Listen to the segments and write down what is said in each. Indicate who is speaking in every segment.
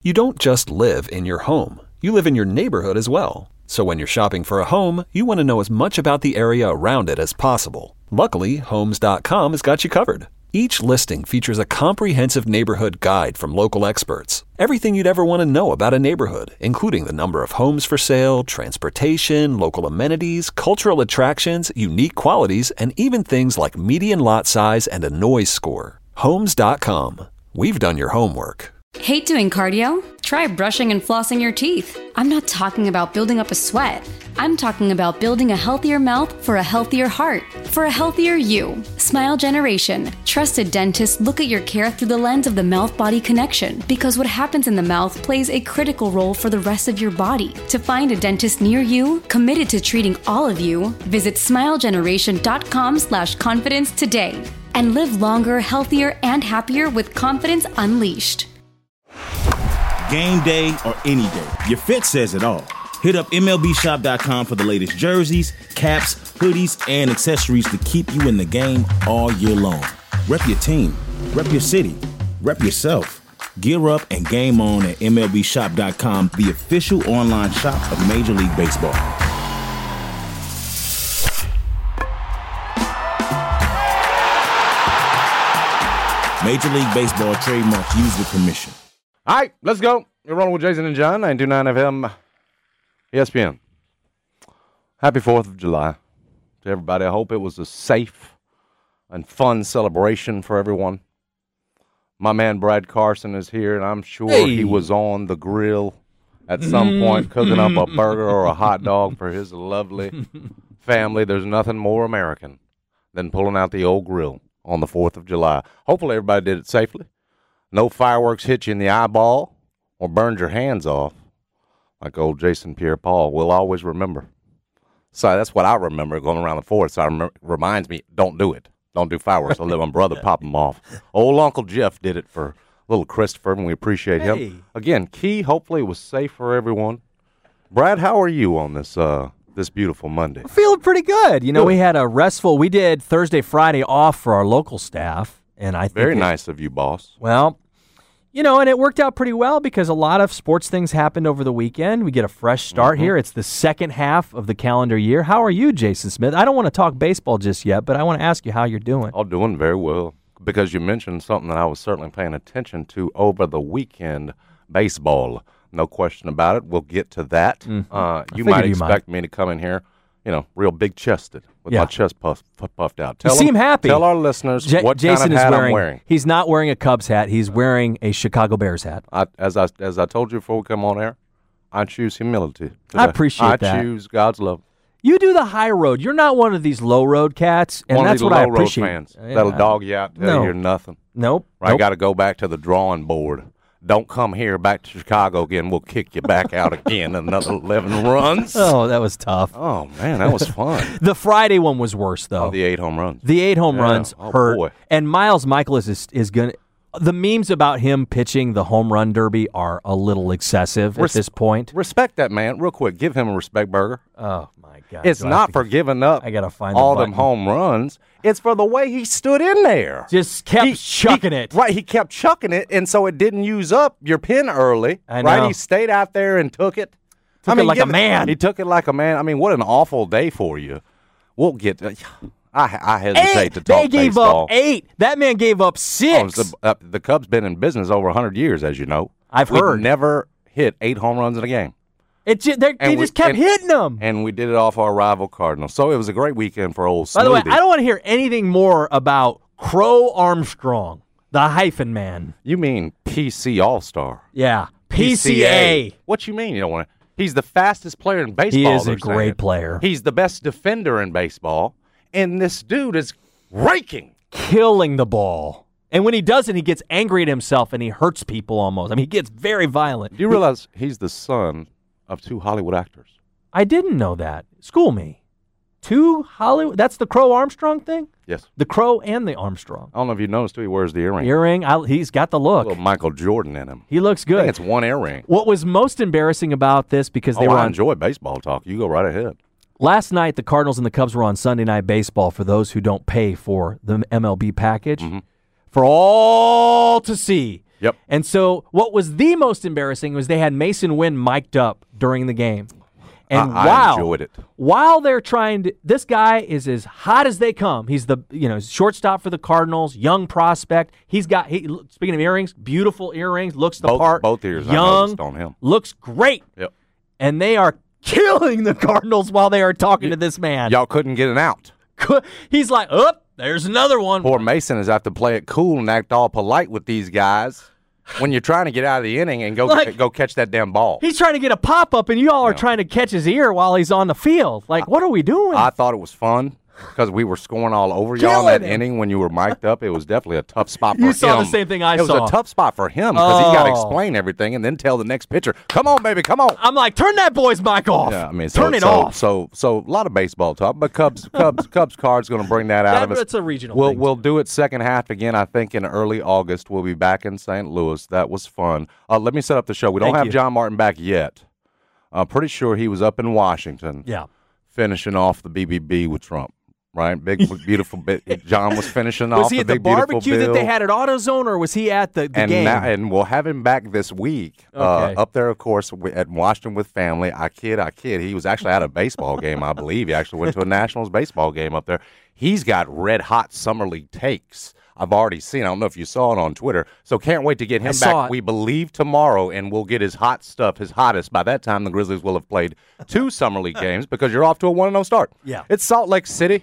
Speaker 1: You don't just live in your home. You live in your neighborhood as well. So when you're shopping for a home, you want to know as much about the area around it as possible. Luckily, Homes.com has got you covered. Each listing features a comprehensive neighborhood guide from local experts. Everything you'd ever want to know about a neighborhood, including the number of homes for sale, transportation, local amenities, cultural attractions, unique qualities, and even things like median lot size and a noise score. Homes.com. We've done your homework.
Speaker 2: Hate doing cardio? Try brushing and flossing your teeth. I'm not talking about building up a sweat. I'm talking about building a healthier mouth for a healthier heart, for a healthier you. Smile Generation. Trusted dentists look at your care through the lens of the mouth-body connection, because what happens in the mouth plays a critical role for the rest of your body. To find a dentist near you, committed to treating all of you, visit smilegeneration.com/confidence today. And live longer, healthier, and happier with confidence unleashed.
Speaker 3: Game day or any day, your fit says it all. Hit up MLBshop.com for the latest jerseys, caps, hoodies, and accessories to keep you in the game all year long. Rep your team, rep your city, rep yourself. Gear up and game on at MLBshop.com, the official online shop of Major League Baseball. Major League Baseball trademarks used with permission.
Speaker 4: All right, let's go. You're rolling with Jason and John, 929 FM, ESPN. Happy 4th of July to everybody. I hope it was a safe and fun celebration for everyone. My man Brad Carson is here, and I'm sure he was on the grill at some point cooking up a burger or a hot dog for his lovely family. There's nothing more American than pulling out the old grill on the 4th of July. Hopefully everybody did it safely. No fireworks hit you in the eyeball or burned your hands off like old Jason Pierre-Paul. We'll always remember. So that's what I remember going around the 4th. So it reminds me, don't do it. Don't do fireworks. I'll let my brother pop them off. Old Uncle Jeff did it for little Christopher, and we appreciate him. Again, Key, hopefully it was safe for everyone. Brad, how are you on this this beautiful Monday?
Speaker 5: I'm feeling pretty good. You know, we had a restful, we did Thursday, Friday off for our local staff. And I think
Speaker 4: very nice of you, boss.
Speaker 5: Well, you know, and it worked out pretty well because a lot of sports things happened over the weekend. We get a fresh start here. It's the second half of the calendar year. How are you, Jason Smith? I don't want to talk baseball just yet, but I want to ask you how you're doing.
Speaker 4: I'm doing very well because you mentioned something that I was certainly paying attention to over the weekend, baseball. No question about it. We'll get to that. You might expect me to come in here, you know, real big-chested with my chest puffed out.
Speaker 5: You seem happy.
Speaker 4: Tell our listeners what
Speaker 5: Jason
Speaker 4: kind of hat I'm wearing.
Speaker 5: He's not wearing a Cubs hat. He's wearing a Chicago Bears hat.
Speaker 4: As I told you before we come on air, I choose humility today.
Speaker 5: I appreciate that.
Speaker 4: I choose God's love.
Speaker 5: You do the high road. You're not one of these low road cats, and that's what I appreciate.
Speaker 4: One of these low road fans that'll dog you out until you hear nothing.
Speaker 5: Nope.
Speaker 4: Right, got to go back to the drawing board. Don't come here back to Chicago again. We'll kick you back out again. Another 11 runs.
Speaker 5: Oh, that was tough.
Speaker 4: Oh, man, that was fun.
Speaker 5: The Friday one was worse, though.
Speaker 4: Oh, the 8 home runs.
Speaker 5: The 8 home runs hurt.
Speaker 4: Boy.
Speaker 5: And Miles Michaelis is going to – the memes about him pitching the home run derby are a little excessive at this point.
Speaker 4: Respect that man. Real quick, give him a respect burger.
Speaker 5: Oh, my God.
Speaker 4: It's not for giving up
Speaker 5: I gotta find
Speaker 4: all them home runs. It's for the way he stood in there.
Speaker 5: Just kept chucking it.
Speaker 4: Right, he kept chucking it, and so it didn't use up your pin early.
Speaker 5: I know.
Speaker 4: Right, he stayed out there and took it.
Speaker 5: Took it like a man.
Speaker 4: He took it like a man. I mean, what an awful day for you. We'll get to I hesitate to talk
Speaker 5: They gave
Speaker 4: baseball.
Speaker 5: up 8. That man gave up 6.
Speaker 4: The Cubs been in business over 100 years, as you know.
Speaker 5: I've heard.
Speaker 4: We've never hit 8 home runs in a game.
Speaker 5: They just kept hitting them.
Speaker 4: And we did it off our rival Cardinals. So it was a great weekend for old Smoothie.
Speaker 5: By the way, I don't want to hear anything more about Crow Armstrong, the hyphen man.
Speaker 4: You mean PC All-Star?
Speaker 5: Yeah, PCA.
Speaker 4: What you mean you don't want to? He's the fastest player in baseball.
Speaker 5: He is a great player.
Speaker 4: He's the best defender in baseball. And this dude is raking.
Speaker 5: Killing the ball. And when he does it, he gets angry at himself and he hurts people almost. I mean, he gets very violent.
Speaker 4: Do you realize he's the son of 2 Hollywood actors?
Speaker 5: I didn't know that. School me. 2 Hollywood? That's the Crow Armstrong thing?
Speaker 4: Yes.
Speaker 5: The Crow and the Armstrong.
Speaker 4: I don't know if you noticed, too, he wears the earring.
Speaker 5: He's got the look.
Speaker 4: A little Michael Jordan in him.
Speaker 5: He looks good.
Speaker 4: I think it's one earring.
Speaker 5: What was most embarrassing about this, because they were
Speaker 4: I enjoy baseball talk. You go right ahead.
Speaker 5: Last night, the Cardinals and the Cubs were on Sunday Night Baseball for those who don't pay for the MLB package. For all to see.
Speaker 4: Yep.
Speaker 5: And so what was the most embarrassing was they had Mason Wynn mic'd up during the game. And
Speaker 4: I enjoyed it.
Speaker 5: While they're trying to, this guy is as hot as they come. He's the shortstop for the Cardinals, young prospect. Speaking of earrings, beautiful earrings, looks the part.
Speaker 4: Both ears,
Speaker 5: young,
Speaker 4: I noticed on him.
Speaker 5: looks great.
Speaker 4: Yep.
Speaker 5: And they are killing the Cardinals while they are talking to this man.
Speaker 4: Y'all couldn't get an out.
Speaker 5: He's like, there's another one.
Speaker 4: Poor Mason is have to play it cool and act all polite with these guys when you're trying to get out of the inning and go catch that damn ball.
Speaker 5: He's trying to get a pop-up, and you all are trying to catch his ear while he's on the field. Like, what are we doing?
Speaker 4: I thought it was fun because we were scoring all over y'all in that inning when you were mic'd up. It was definitely a tough spot for him.
Speaker 5: You saw the same thing I saw.
Speaker 4: It was a tough spot for him because he got to explain everything and then tell the next pitcher, come on, baby, come on.
Speaker 5: I'm like, turn that boy's mic off.
Speaker 4: Yeah, I mean,
Speaker 5: turn it off.
Speaker 4: So a lot of baseball talk, but Cubs card's going to bring that out of us.
Speaker 5: It's a regional thing.
Speaker 4: We'll do it second half again, I think, in early August. We'll be back in St. Louis. That was fun. Let me set up the show. We don't have John Martin back yet. I'm pretty sure he was up in Washington finishing off the BBB with Trump. Right, big, beautiful bit. John was finishing off the big, beautiful bill.
Speaker 5: Was he at the barbecue that they had at AutoZone, or was he at the game?
Speaker 4: And we'll have him back this week. Up there, of course, at Washington with family. I kid. He was actually at a baseball game, I believe. He actually went to a Nationals baseball game up there. He's got red-hot Summer League takes. I've already seen. I don't know if you saw it on Twitter. So can't wait to get him back. We believe tomorrow, and we'll get his hot stuff, his hottest. By that time, the Grizzlies will have played 2 Summer League games because you're off to a 1-0 start.
Speaker 5: Yeah.
Speaker 4: It's Salt Lake City.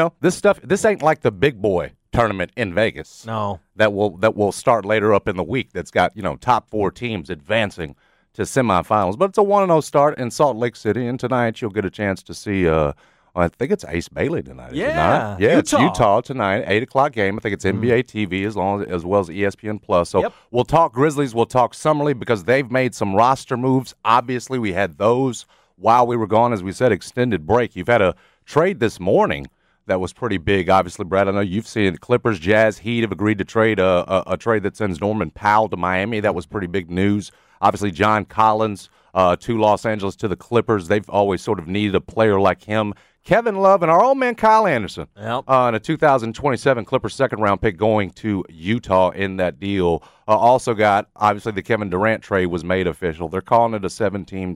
Speaker 4: This ain't like the big boy tournament in Vegas.
Speaker 5: No.
Speaker 4: That will start later up in the week. That's got, top 4 teams advancing to semifinals. But it's a 1-0 start in Salt Lake City, and tonight you'll get a chance to see I think it's Ace Bailey tonight.
Speaker 5: Yeah.
Speaker 4: It's Utah tonight, 8:00 game. I think it's NBA TV as well as ESPN Plus. So we'll talk Grizzlies, we'll talk Summer League because they've made some roster moves. Obviously, we had those while we were gone, as we said, extended break. You've had a trade this morning that was pretty big. Obviously, Brad, I know you've seen it. Clippers, Jazz, Heat have agreed to trade a trade that sends Norman Powell to Miami. That was pretty big news. Obviously, John Collins to Los Angeles to the Clippers. They've always sort of needed a player like him. Kevin Love and our old man Kyle Anderson and a 2027 Clippers second-round pick going to Utah in that deal. Also got, obviously, the Kevin Durant trade was made official. They're calling it a 7-team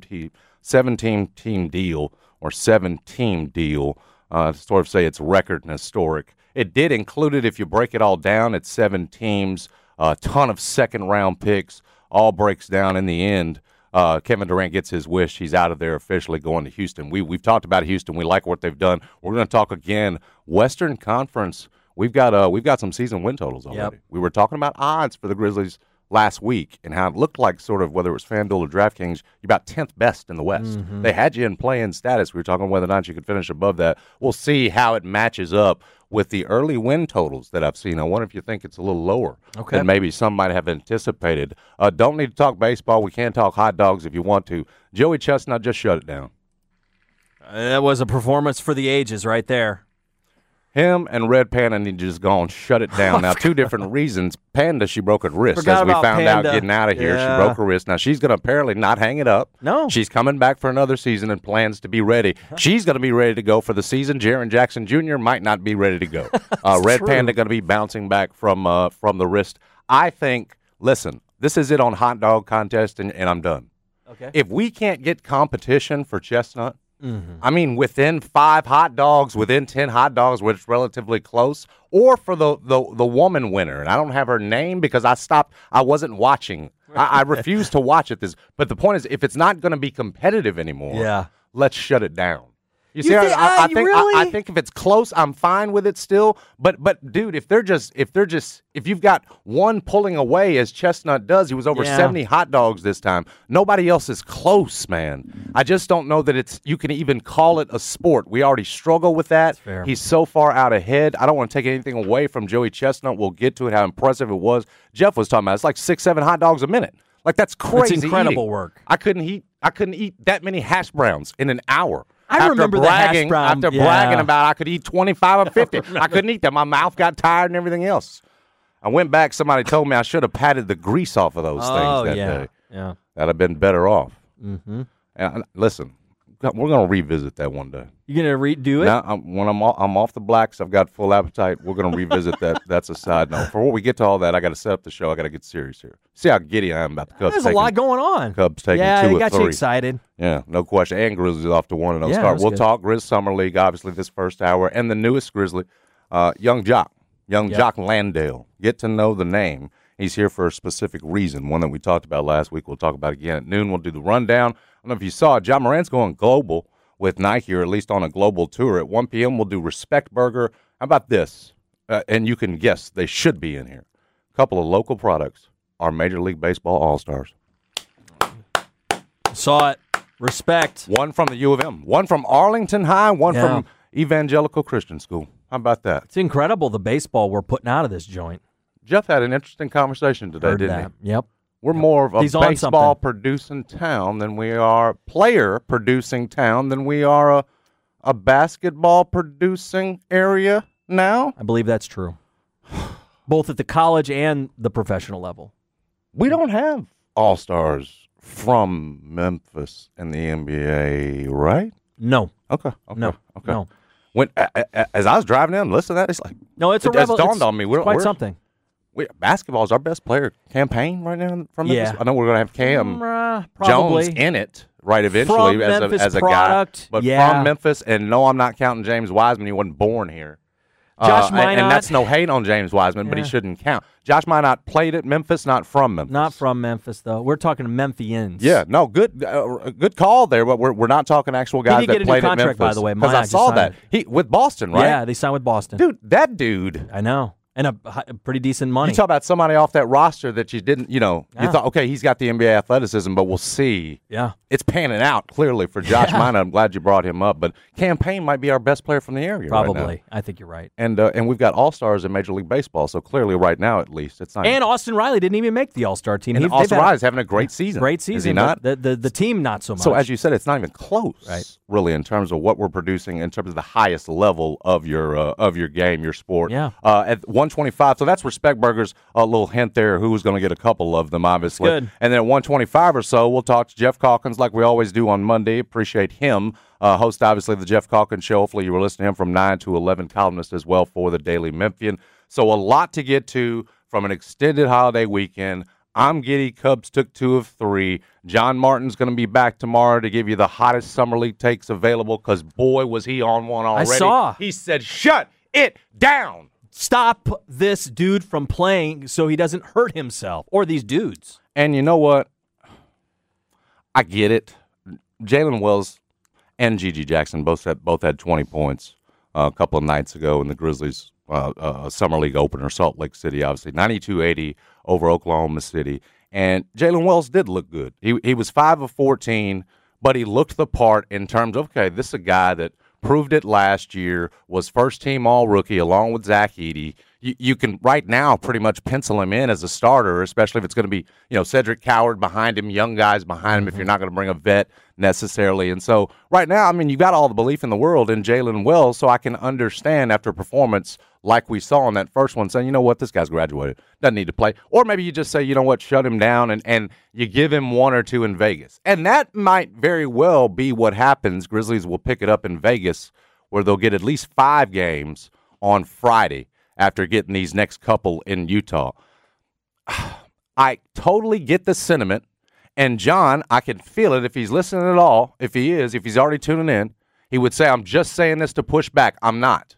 Speaker 4: deal or 7-team deal. Sort of say it's record and historic. It did include it, if you break it all down, it's 7 teams, a ton of second-round picks, all breaks down in the end. Kevin Durant gets his wish. He's out of there officially going to Houston. We've talked about Houston. We like what they've done. We're going to talk again. Western Conference, we've got some season win totals already. We were talking about odds for the Grizzlies last week and how it looked like sort of whether it was FanDuel or DraftKings, you're about 10th best in the West. They had you in play-in status. We were talking whether or not you could finish above that. We'll see how it matches up with the early win totals that I've seen. I wonder if you think it's a little lower than maybe some might have anticipated. Don't need to talk baseball. We can talk hot dogs if you want to. Joey Chestnut just shut it down.
Speaker 5: That was a performance for the ages right there.
Speaker 4: Him and Red Panda need to just go and shut it down. Now, 2 different reasons. Panda, she broke her wrist.
Speaker 5: Forgot
Speaker 4: as we
Speaker 5: about
Speaker 4: found
Speaker 5: Panda.
Speaker 4: out getting out of here.
Speaker 5: Yeah.
Speaker 4: She broke her wrist. Now, she's going to apparently not hang it up.
Speaker 5: No.
Speaker 4: She's coming back for another season and plans to be ready. She's going to be ready to go for the season. Jaren Jackson Jr. might not be ready to go. Red
Speaker 5: true.
Speaker 4: Panda going to be bouncing back from the wrist. I think, listen, this is it on hot dog contest, and I'm done.
Speaker 5: Okay.
Speaker 4: If we can't get competition for Chestnut, I mean, within 5 hot dogs, within 10 hot dogs, which is relatively close, or for the woman winner. And I don't have her name because I wasn't watching. I refuse to watch it. But the point is, if it's not going to be competitive anymore, let's shut it down. You see, I think if it's close, I'm fine with it still. But dude, if you've got one pulling away as Chestnut does, he was over 70 hot dogs this time. Nobody else is close, man. I just don't know that you can even call it a sport. We already struggle with that. He's so far out ahead. I don't want to take anything away from Joey Chestnut. We'll get to it, how impressive it was. Jeff was talking about it's like 6-7 hot dogs a minute. Like that's crazy.
Speaker 5: It's incredible
Speaker 4: eating.
Speaker 5: work.
Speaker 4: I couldn't eat that many hash browns in an hour.
Speaker 5: I remember the hash brown.
Speaker 4: After bragging about I could eat 25 or 50. I couldn't eat them. My mouth got tired and everything else. I went back. Somebody told me I should have patted the grease off of those things that day.
Speaker 5: Yeah.
Speaker 4: That'd have been better off. And listen, we're gonna revisit that one day.
Speaker 5: You gonna redo it?
Speaker 4: Now, when I'm off the blacks, I've got full appetite. We're gonna revisit that. That's a side note. Before we get to all that, I got to set up the show. I got to get serious here. See how giddy I am about the Cubs.
Speaker 5: There's a lot going on.
Speaker 4: Cubs taking 2
Speaker 5: yeah,
Speaker 4: of 3.
Speaker 5: they got you excited.
Speaker 4: Yeah, no question. And Grizzlies off to 1-0
Speaker 5: Yeah,
Speaker 4: start.
Speaker 5: that's
Speaker 4: We'll
Speaker 5: good.
Speaker 4: talk Grizz Summer League, obviously, this first hour. And the newest Grizzly, Young Jock Landale. Get to know the name. He's here for a specific reason, one that we talked about last week. We'll talk about again at noon. We'll do the rundown. I don't know if you saw it. John Morant's going global with Nike, or at least on a global tour. At 1 p.m., we'll do Respect Burger. How about this? And you can guess they should be in here. A couple of local products are Major League Baseball All-Stars.
Speaker 5: Saw it. Respect.
Speaker 4: One from the U of M, one from Arlington High, one from Evangelical Christian School. How about that?
Speaker 5: It's incredible the baseball we're putting out of this joint.
Speaker 4: Jeff had an interesting conversation today,
Speaker 5: Heard
Speaker 4: didn't
Speaker 5: that.
Speaker 4: he?
Speaker 5: Yep.
Speaker 4: We're more of a
Speaker 5: He's on
Speaker 4: baseball-producing town than we are player-producing town than we are a basketball-producing area now.
Speaker 5: I believe that's true. Both at the college and the professional level.
Speaker 4: We don't have all-stars from Memphis in the NBA, right?
Speaker 5: No.
Speaker 4: Okay.
Speaker 5: No.
Speaker 4: When as I was driving down, listening to that, it's like
Speaker 5: No, it's a
Speaker 4: it has
Speaker 5: rebel.
Speaker 4: dawned on me.
Speaker 5: It's quite something.
Speaker 4: Basketball is our best player campaign right now from Memphis.
Speaker 5: Yeah.
Speaker 4: I know we're going to have Cam
Speaker 5: Probably.
Speaker 4: Jones in it, right, eventually
Speaker 5: From
Speaker 4: as
Speaker 5: Memphis
Speaker 4: a
Speaker 5: product,
Speaker 4: guy. But
Speaker 5: yeah.
Speaker 4: from Memphis, and no, I'm not counting James Wiseman. He wasn't born here.
Speaker 5: Josh Minot.
Speaker 4: And that's no hate on James Wiseman, but he
Speaker 5: Yeah.
Speaker 4: shouldn't count. Josh Minot played at Memphis, not from Memphis.
Speaker 5: Not from Memphis, though. We're talking Memphians.
Speaker 4: Yeah, no, good call there, but we're not talking actual guys
Speaker 5: did
Speaker 4: that
Speaker 5: get a new
Speaker 4: played at
Speaker 5: contract,
Speaker 4: Memphis.
Speaker 5: by the way.
Speaker 4: Because I
Speaker 5: Minot just
Speaker 4: saw
Speaker 5: signed.
Speaker 4: that. With Boston, right?
Speaker 5: Yeah, they signed with Boston.
Speaker 4: Dude, that dude.
Speaker 5: I know. And a pretty decent money.
Speaker 4: You talk about somebody off that roster that you didn't, you
Speaker 5: Yeah.
Speaker 4: thought, okay, he's got the NBA athleticism, but we'll see.
Speaker 5: Yeah.
Speaker 4: It's panning out clearly for Josh Minot. I'm glad you brought him up, but Campaign might be our best player from the area
Speaker 5: Probably.
Speaker 4: right now.
Speaker 5: I think you're right.
Speaker 4: And we've got all-stars in Major League Baseball, so clearly right now at least it's not.
Speaker 5: And Austin Riley didn't even make the All-Star team.
Speaker 4: And Austin Riley's having a great season.
Speaker 5: Great season.
Speaker 4: Is he not?
Speaker 5: But the team not so much.
Speaker 4: So as you said, it's not even close,
Speaker 5: Right.
Speaker 4: really, in terms of what we're producing in terms of the highest level of your game, your sport.
Speaker 5: Yeah.
Speaker 4: At 125, so that's Respect Burgers. A little hint there, who's going to get a couple of them, obviously.
Speaker 5: Good.
Speaker 4: And then at 125 or so, we'll talk to Jeff Calkins like we always do on Monday. Appreciate him. Host, obviously, the Jeff Calkins Show. Hopefully you were listening to him from 9 to 11, columnist as well for the Daily Memphian. So a lot to get to from an extended holiday weekend. I'm giddy. Cubs took 2 of 3. John Martin's going to be back tomorrow to give you the hottest Summer League takes available because, boy, was he on one already.
Speaker 5: I saw.
Speaker 4: He said, shut it down.
Speaker 5: Stop this dude from playing so he doesn't hurt himself, or these dudes.
Speaker 4: And you know what? I get it. Jalen Wells and Gigi Jackson both had 20 points a couple of nights ago in the Grizzlies' Summer League opener, Salt Lake City, obviously. 92-80 over Oklahoma City. And Jalen Wells did look good. He was 5 of 14, but he looked the part in terms of, okay, this is a guy that proved it last year, was first-team all-rookie along with Zach Edey. You can right now pretty much pencil him in as a starter, especially if it's going to be, Cedric Coward behind him, young guys behind him, if you're not going to bring a vet necessarily. And so right now, you've got all the belief in the world in Jalen Wells, so I can understand after a performance like we saw in that first one, saying, you know what, this guy's graduated, doesn't need to play. Or maybe you just say, you know what, shut him down, and you give him 1 or 2 in Vegas. And that might very well be what happens. Grizzlies will pick it up in Vegas, where they'll get at least 5 games on Friday after getting these next couple in Utah. I totally get the sentiment. And John, I can feel it if he's listening at all. If he's already tuning in, he would say, I'm just saying this to push back. I'm not.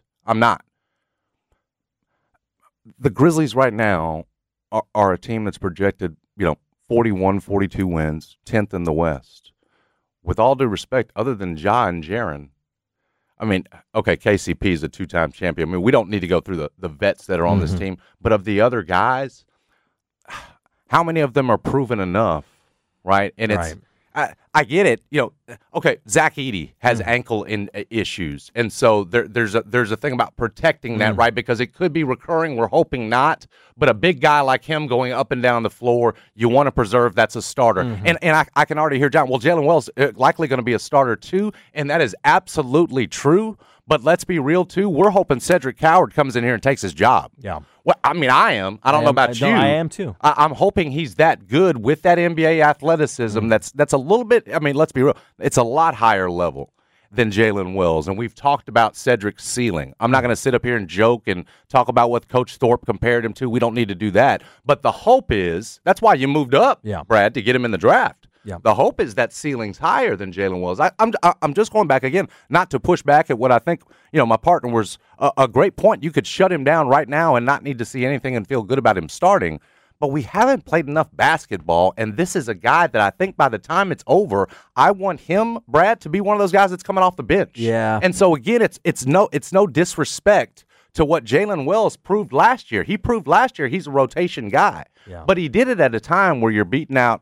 Speaker 4: The Grizzlies right now are a team that's projected, 41, 42 wins, 10th in the West. With all due respect, other than Ja and Jaren, okay, KCP is a 2-time champion. We don't need to go through the vets that are on this team. But of the other guys, how many of them are proven enough, right? And it's I get it. Okay, Zach Edey has ankle issues. And so there's a thing about protecting that, right? Because it could be recurring. We're hoping not. But a big guy like him going up and down the floor, you want to preserve. That's a starter. And I can already hear John, well, Jalen Wells likely going to be a starter too. And that is absolutely true. But let's be real, too. We're hoping Cedric Coward comes in here and takes his job.
Speaker 5: Yeah.
Speaker 4: Well, I mean, I am. I don't know about you.
Speaker 5: I am too.
Speaker 4: I'm hoping he's that good with that NBA athleticism. That's a little bit. I mean, let's be real. It's a lot higher level than Jalen Wells, and we've talked about Cedric's ceiling. I'm not going to sit up here and joke and talk about what Coach Thorpe compared him to. We don't need to do that. But the hope is that's why you moved up, Brad, to get him in the draft.
Speaker 5: Yeah.
Speaker 4: The hope is that ceiling's higher than Jalen Wells. I'm just going back again, not to push back at what I think. My partner was a great point. You could shut him down right now and not need to see anything and feel good about him starting. But we haven't played enough basketball, and this is a guy that I think by the time it's over, I want him, Brad, to be one of those guys that's coming off the bench.
Speaker 5: Yeah.
Speaker 4: And so again, it's no disrespect to what Jalen Wells proved last year. He proved last year he's a rotation guy.
Speaker 5: Yeah.
Speaker 4: But he did it at a time where you're beating out,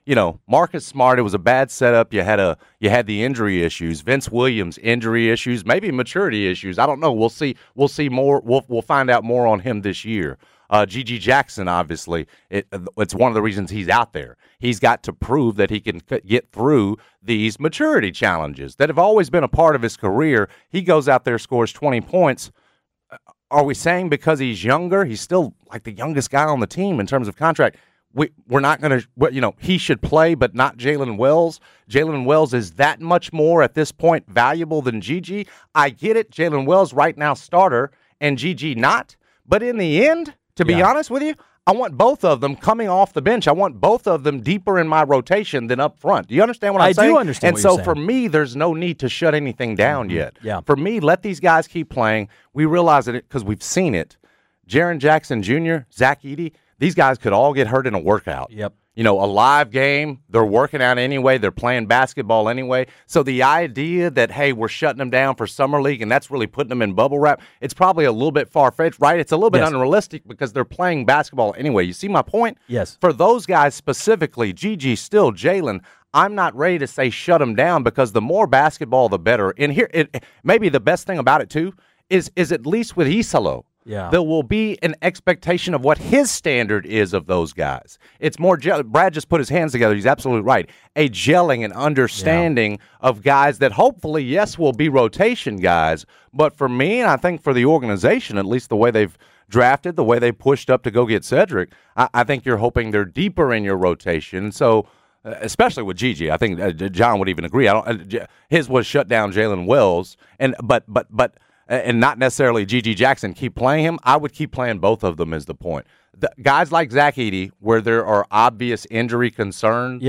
Speaker 4: Marcus Smart. It was a bad setup. You had the injury issues. Vince Williams, injury issues, maybe maturity issues. I don't know. We'll see more. We'll find out more on him this year. G.G. Jackson, obviously, it's one of the reasons he's out there. He's got to prove that he can get through these maturity challenges that have always been a part of his career. He goes out there, scores 20 points. Are we saying because he's younger, he's still like the youngest guy on the team in terms of contract, we're not going to, he should play, but not Jalen Wells? Jalen Wells is that much more at this point valuable than G.G.? I get it. Jalen Wells right now starter and G.G. not. But in the end, to be honest with you, I want both of them coming off the bench. I want both of them deeper in my rotation than up front. Do you understand what I'm saying?
Speaker 5: I do understand.
Speaker 4: And so for me, there's no need to shut anything down yet.
Speaker 5: Yeah.
Speaker 4: For me, let these guys keep playing. We realize it because we've seen it. Jaren Jackson Jr., Zach Edey, these guys could all get hurt in a workout.
Speaker 5: Yep.
Speaker 4: A live game, they're working out anyway, they're playing basketball anyway. So the idea that, hey, we're shutting them down for Summer League and that's really putting them in bubble wrap, it's probably a little bit far-fetched, right? It's a little bit unrealistic because they're playing basketball anyway. You see my point?
Speaker 5: Yes.
Speaker 4: For those guys specifically, G.G. still, Jalen, I'm not ready to say shut them down because the more basketball, the better. And here, maybe the best thing about it, too, is at least with Isalo.
Speaker 5: Yeah.
Speaker 4: There will be an expectation of what his standard is of those guys. It's more, Brad just put his hands together. He's absolutely right. A gelling and understanding of guys that hopefully, yes, will be rotation guys. But for me, and I think for the organization, at least the way they've drafted, the way they pushed up to go get Cedric, I think you're hoping they're deeper in your rotation. So, especially with Gigi, I think John would even agree. His was shut down Jalen Wells, but not necessarily G.G. Jackson. Keep playing him. I would keep playing both of them is the point. The guys like Zach Edey, where there are obvious injury concerns,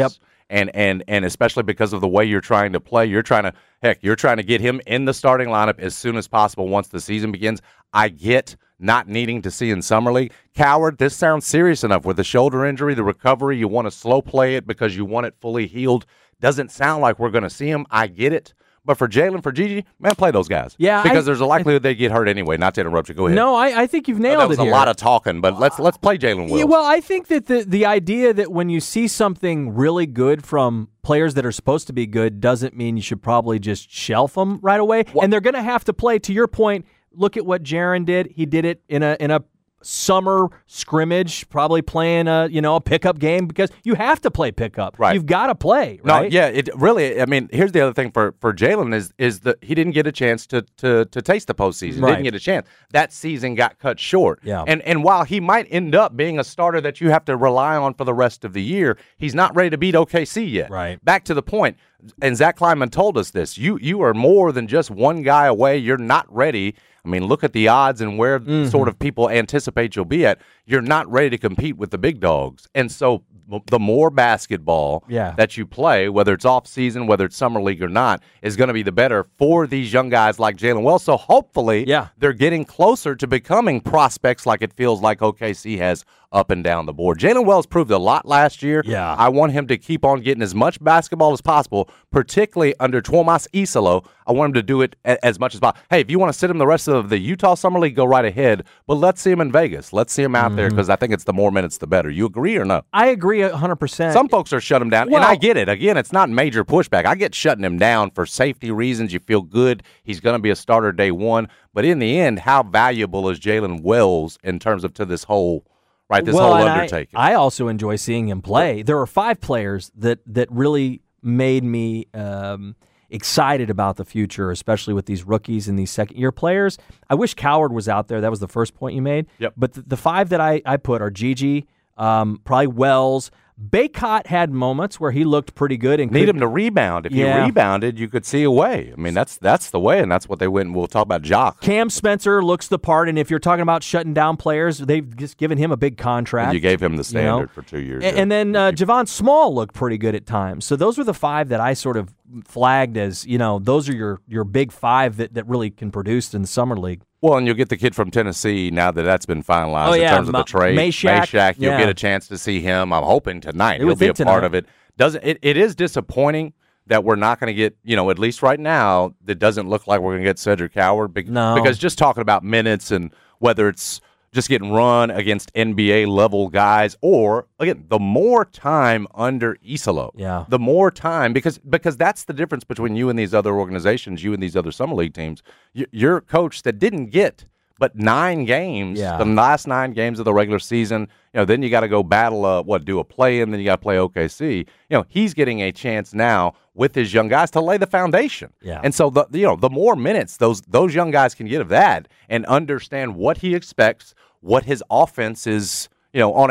Speaker 4: and especially because of the way you're trying to play, you're trying to get him in the starting lineup as soon as possible once the season begins. I get not needing to see in Summer League. Coward, this sounds serious enough. With the shoulder injury, the recovery, you want to slow play it because you want it fully healed. Doesn't sound like we're going to see him. I get it. But for Jalen, for Gigi, man, play those guys.
Speaker 5: Yeah,
Speaker 4: because there's a likelihood they get hurt anyway. Not to interrupt you. Go ahead.
Speaker 5: No, I think you've nailed it.
Speaker 4: That was
Speaker 5: here.
Speaker 4: a lot of talking, but let's play Jalen Wills.
Speaker 5: Yeah, well, I think that the idea that when you see something really good from players that are supposed to be good doesn't mean you should probably just shelf them right away. And they're going to have to play. To your point, look at what Jaren did. He did it in a summer scrimmage, probably playing a pickup game because you have to play pickup.
Speaker 4: Right.
Speaker 5: You've got to play. Right?
Speaker 4: No, yeah, it really. I mean, here's the other thing for Jalen is that he didn't get a chance to taste the postseason.
Speaker 5: Right.
Speaker 4: Didn't get a chance. That season got cut short.
Speaker 5: Yeah.
Speaker 4: And while he might end up being a starter that you have to rely on for the rest of the year, he's not ready to beat OKC yet.
Speaker 5: Right.
Speaker 4: Back to the point. And Zach Kleiman told us this. You are more than just one guy away. You're not ready. I mean, look at the odds and where sort of people anticipate you'll be at. You're not ready to compete with the big dogs. And so the more basketball that you play, whether it's off season, whether it's summer league or not, is going to be the better for these young guys like Jalen Wells. So hopefully they're getting closer to becoming prospects like it feels like OKC has up and down the board. Jalen Wells proved a lot last year.
Speaker 5: Yeah.
Speaker 4: I want him to keep on getting as much basketball as possible, particularly under Tuomas Isalo. I want him to do it as much as possible. Hey, if you want to sit him the rest of the Utah Summer League, go right ahead. But let's see him in Vegas. Let's see him out there because I think it's the more minutes, the better. You agree or no?
Speaker 5: I agree 100%.
Speaker 4: Some folks are shutting him down, and I get it. Again, it's not major pushback. I get shutting him down for safety reasons. You feel good. He's going to be a starter day one. But in the end, how valuable is Jalen Wells in terms of to this whole whole undertaking?
Speaker 5: I also enjoy seeing him play. There are 5 players that really made me excited about the future, especially with these rookies and these second-year players. I wish Coward was out there. That was the first point you made.
Speaker 4: Yep.
Speaker 5: But the five that I put are Gigi, probably Wells. Baycott had moments where he looked pretty good. And
Speaker 4: Need him to rebound. If he rebounded, you could see a way. I mean, that's the way, and that's what they went. And we'll talk about Jock.
Speaker 5: Cam Spencer looks the part, and if you're talking about shutting down players, they've just given him a big contract.
Speaker 4: And you gave him the standard for 2 years.
Speaker 5: And then Javon Small looked pretty good at times. So those were the five that I sort of flagged as, those are your big five that really can produce in the summer league.
Speaker 4: Well, and you'll get the kid from Tennessee now that that's been finalized in terms of the trade.
Speaker 5: Meshack.
Speaker 4: You'll get a chance to see him. I'm hoping tonight. He'll be a part of it. It is disappointing that we're not going to get, at least right now, it doesn't look like we're going to get Cedric Coward. Because just talking about minutes and whether it's just getting run against NBA-level guys, or, again, the more time under Isolo, the more time, because that's the difference between you and these other organizations, you and these other Summer League teams. You're a coach that didn't get but 9 games, the last 9 games of the regular season. Then you got to go battle, do a play-in, then you got to play OKC. He's getting a chance now with his young guys to lay the foundation. Yeah. And so the more minutes those young guys can get of that and understand what he expects, what his offense is, on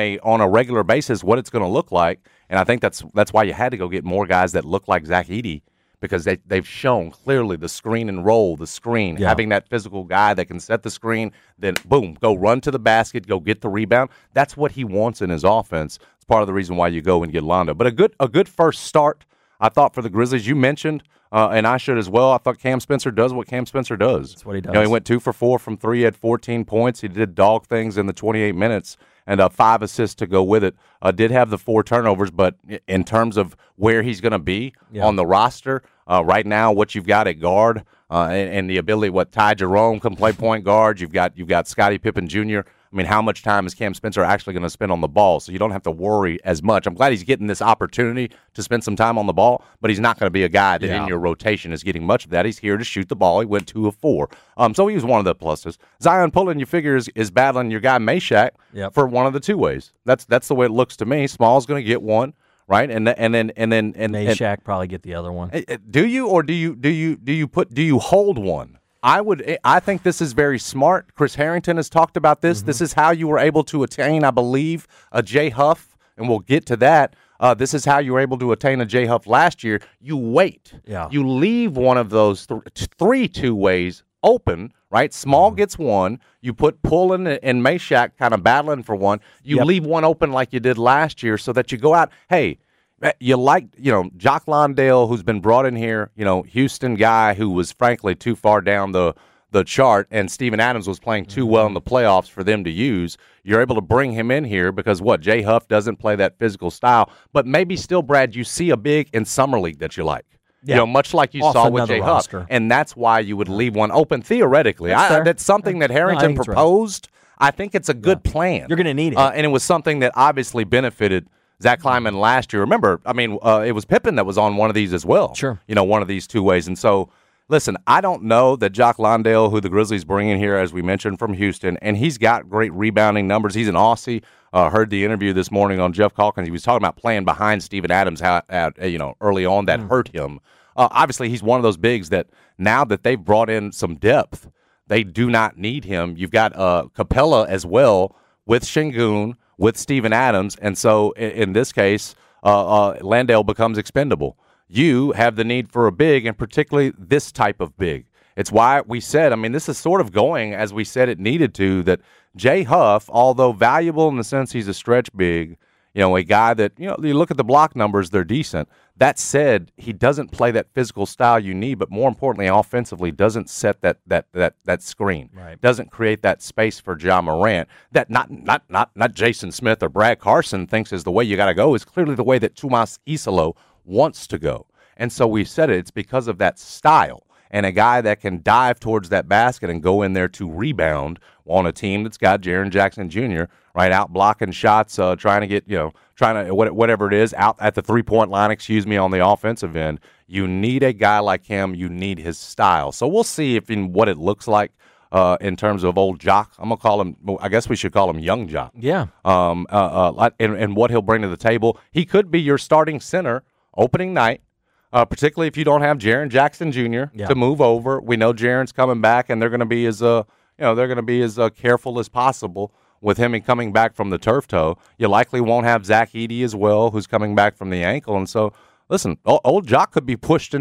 Speaker 4: a regular basis, what it's going to look like. And I think that's why you had to go get more guys that look like Zach Edey, because they've shown clearly the screen and roll, having that physical guy that can set the screen, then boom, go run to the basket, go get the rebound. That's what he wants in his offense. It's part of the reason why you go and get Londo. But a good first start, I thought, for the Grizzlies. You mentioned, and I should as well, I thought Cam Spencer does what Cam Spencer does.
Speaker 5: That's what he does.
Speaker 4: He went 2 for 4 from 3, he had 14 points. He did dog things in the 28 minutes. And 5 assists to go with it. Did have the 4 turnovers, but in terms of where he's going to be on the roster, right now, what you've got at guard and the ability, Ty Jerome can play point guard. You've got Scottie Pippen Jr. I mean, how much time is Cam Spencer actually going to spend on the ball? So you don't have to worry as much. I'm glad he's getting this opportunity to spend some time on the ball, but he's not going to be a guy that in your rotation is getting much of that. He's here to shoot the ball. He went 2 of 4. So he was one of the pluses. Zion Pullen, you figure, is battling your guy Meshack for one of the 2 ways. That's the way it looks to me. Small's going to get one. Right, and then
Speaker 5: Meshack probably get the other one.
Speaker 4: Do you, or do you hold one? I think this is very smart. Chris Harrington has talked about this. Mm-hmm. This is how you were able to attain, I believe, a Jay Huff, and we'll get to that. This is how you were able to attain a Jay Huff last year. You wait. Yeah. You leave one of those 3 two-ways open, right? Small gets one. You put Pullen and Meshack kind of battling for one. You leave one open like you did last year so that you go out, hey, you like, Jock Landale, who's been brought in here, Houston guy who was frankly too far down the chart, and Steven Adams was playing too well in the playoffs for them to use. You're able to bring him in here because Jay Huff doesn't play that physical style, but maybe still, Brad, you see a big in Summer League that you like. Yeah. Much like you saw with Jay Huff. And that's why you would leave one open theoretically. That's something that Harrington proposed. Right. I think it's a good plan.
Speaker 5: You're going to need it.
Speaker 4: And it was something that obviously benefited Zach Kleiman last year. Remember, it was Pippen that was on one of these as well.
Speaker 5: Sure.
Speaker 4: One of these 2 ways. And so, listen, I don't know that Jock Landale, who the Grizzlies bring in here, as we mentioned, from Houston, and he's got great rebounding numbers. He's an Aussie. Heard the interview this morning on Jeff Calkins. He was talking about playing behind Steven Adams, early on that hurt him. Obviously, he's one of those bigs that now that they've brought in some depth, they do not need him. You've got Capella as well with Şengün, with Steven Adams, and so in this case, Landale becomes expendable. You have the need for a big, and particularly this type of big. It's why we said, this is sort of going as we said it needed to, that Jay Huff, although valuable in the sense he's a stretch big, a guy that, you look at the block numbers, they're decent. That said, he doesn't play that physical style you need, but more importantly, offensively, doesn't set that screen. Right. Doesn't create that space for Ja Morant. That not Jason Smith or Brad Carson thinks is the way you got to go. Is clearly the way that Tomas Isolo wants to go. And so we said it's because of that style. And a guy that can dive towards that basket and go in there to rebound on a team that's got Jaren Jackson Jr., right, out blocking shots, trying to get, whatever it is, out at the 3-point line, on the offensive end. You need a guy like him. You need his style. So we'll see what it looks like in terms of old Jock. I'm going to call him, I guess we should call him Young Jock.
Speaker 5: Yeah.
Speaker 4: And what he'll bring to the table. He could be your starting center opening night. particularly if you don't have Jaren Jackson Jr. to move over. We know Jaren's coming back, and they're going to be as careful as possible with him and coming back from the turf toe. You likely won't have Zach Edey as well, who's coming back from the ankle, and so. Listen, old Jock could be pushed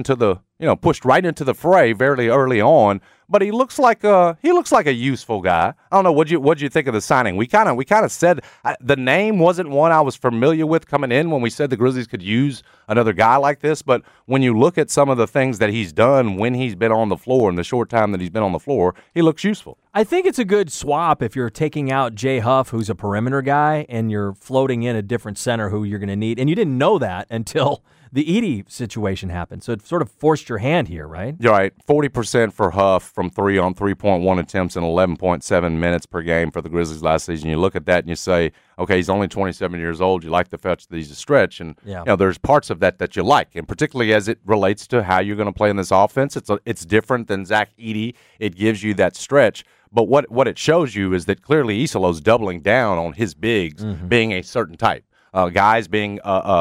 Speaker 4: right into the fray very early on, but he looks like a useful guy. I don't know what'd you think of the signing. We kind of said the name wasn't one I was familiar with coming in when we said the Grizzlies could use another guy like this, but when you look at some of the things that he's done when he's been on the floor in the short time that he's been on the floor, he looks useful.
Speaker 5: I think it's a good swap if you're taking out Jay Huff, who's a perimeter guy, and you're floating in a different center who you're going to need, and you didn't know that until the Edey situation happened. So it sort of forced your hand here, right?
Speaker 4: You're right. 40% for Huff from 3 on 3.1 attempts and 11.7 minutes per game for the Grizzlies last season. You look at that and you say, okay, he's only 27 years old. You like the fact that he's a stretch. And there's parts of that you like, and particularly as it relates to how you're going to play in this offense. It's different than Zach Edey. It gives you that stretch. But what it shows you is that clearly Isolo's doubling down on his bigs being a certain type. Guys being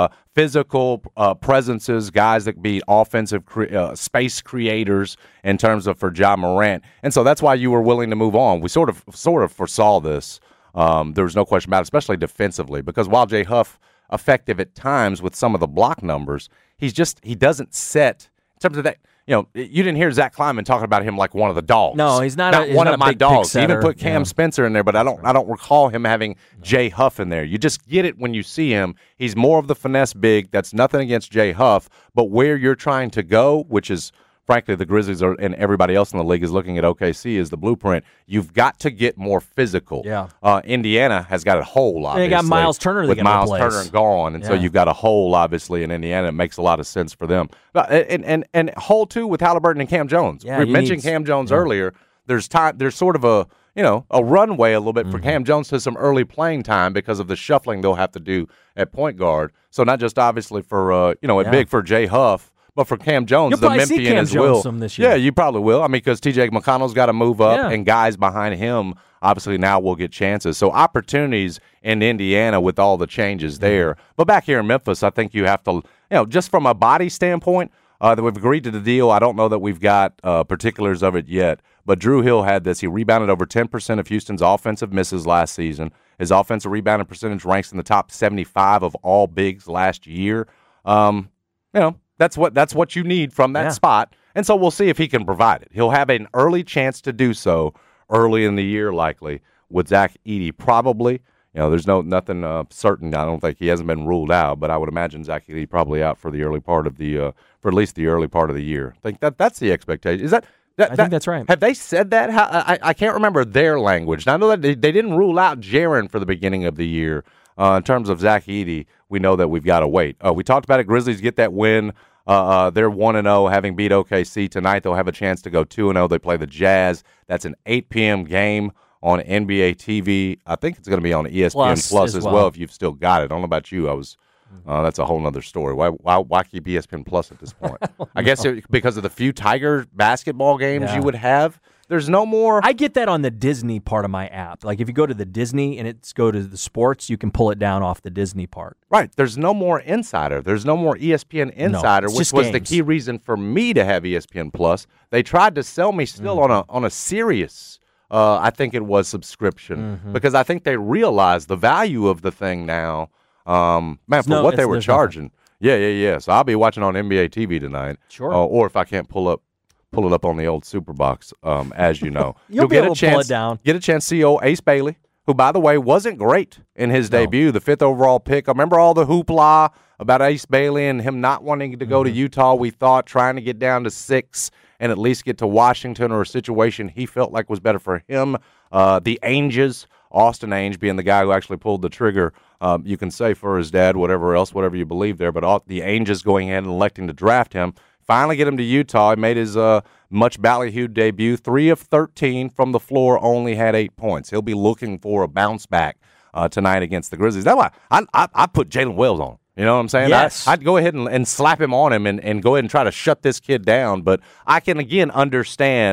Speaker 4: physical presences, guys that be offensive space creators in terms of for Ja Morant. And so that's why you were willing to move on. We sort of foresaw this. There was no question about it, especially defensively, because while Jay Huff effective at times with some of the block numbers, he doesn't set in terms of that. You didn't hear Zach Kleiman talking about him like one of the dogs.
Speaker 5: No, he's not
Speaker 4: one of my dogs.
Speaker 5: He
Speaker 4: even put Cam Spencer in there, but I don't recall him having Jay Huff in there. You just get it when you see him. He's more of the finesse big. That's nothing against Jay Huff, but where you're trying to go, which is frankly the Grizzlies and everybody else in the league is looking at OKC as the blueprint. You've got to get more physical.
Speaker 5: Yeah.
Speaker 4: Indiana has got a hole, obviously.
Speaker 5: They got Miles Turner
Speaker 4: with Miles Turner gone, and so you've got a hole, obviously, in Indiana. It makes a lot of sense for them. And hole two with Halliburton and Cam Jones.
Speaker 5: Yeah,
Speaker 4: we mentioned Cam Jones earlier. There's sort of a runway a little bit for Cam Jones to some early playing time because of the shuffling they'll have to do at point guard. So not just obviously for big for Jay Huff. But for Cam Jones,
Speaker 5: you'll
Speaker 4: the
Speaker 5: probably
Speaker 4: Memphian
Speaker 5: see Cam
Speaker 4: as
Speaker 5: Jones
Speaker 4: well.
Speaker 5: some this year.
Speaker 4: Yeah, you probably will. I mean, because TJ McConnell's got to move up, and guys behind him obviously now will get chances. So opportunities in Indiana with all the changes there. But back here in Memphis, I think you have to, just from a body standpoint, that we've agreed to the deal. I don't know that we've got particulars of it yet. But Drew Hill had this. He rebounded over 10% of Houston's offensive misses last season. His offensive rebounding percentage ranks in the top 75 of all bigs last year. That's what you need from that spot. And so we'll see if he can provide it. He'll have an early chance to do so early in the year, likely, with Zach Edey. Probably. There's nothing certain. I don't think he hasn't been ruled out, but I would imagine Zach Edey probably out for the early part of the for at least the early part of the year. I think that's the expectation. Is that
Speaker 5: I think that's right.
Speaker 4: Have they said that? I can't remember their language. Now, I know that they didn't rule out Jaren for the beginning of the year. In terms of Zach Edey, we know that we've got to wait. We talked about it. Grizzlies get that win. They're 1-0, having beat OKC. Tonight they'll have a chance to go 2-0. They play the Jazz. That's an 8 p.m. game on NBA TV. I think it's going to be on ESPN Plus as well if you've still got it. I don't know about you. That's a whole other story. Why keep ESPN Plus at this point? I guess because of the few Tiger basketball games you would have. There's no more.
Speaker 5: I get that on the Disney part of my app. Like if you go to the Disney and go to the sports, you can pull it down off the Disney part.
Speaker 4: Right. There's no more Insider. There's no more ESPN Insider, which was the key reason for me to have ESPN Plus. They tried to sell me still on a serious, I think it was subscription, because I think they realized the value of the thing now. For what they were charging. Yeah. So I'll be watching on NBA TV tonight.
Speaker 5: Sure.
Speaker 4: Or if I can't pull it up on the old Superbox, as you know.
Speaker 5: You'll be able to pull it down.
Speaker 4: Get a chance to see old Ace Bailey, who, by the way, wasn't great in his debut, the 5th overall pick. I remember all the hoopla about Ace Bailey and him not wanting to go to Utah, we thought, trying to get down to 6 and at least get to Washington or a situation he felt like was better for him. The Ainges, Austin Ainge being the guy who actually pulled the trigger, you can say for his dad, whatever you believe there, but the Ainges going ahead and electing to draft him. Finally get him to Utah. He made his much ballyhooed debut. 3 of 13 from the floor, only had 8 points. He'll be looking for a bounce back tonight against the Grizzlies. That's why I put Jalen Wells on. You know what I'm saying?
Speaker 5: Yes.
Speaker 4: I'd go ahead and slap him on him and go ahead and try to shut this kid down. But I can, again, understand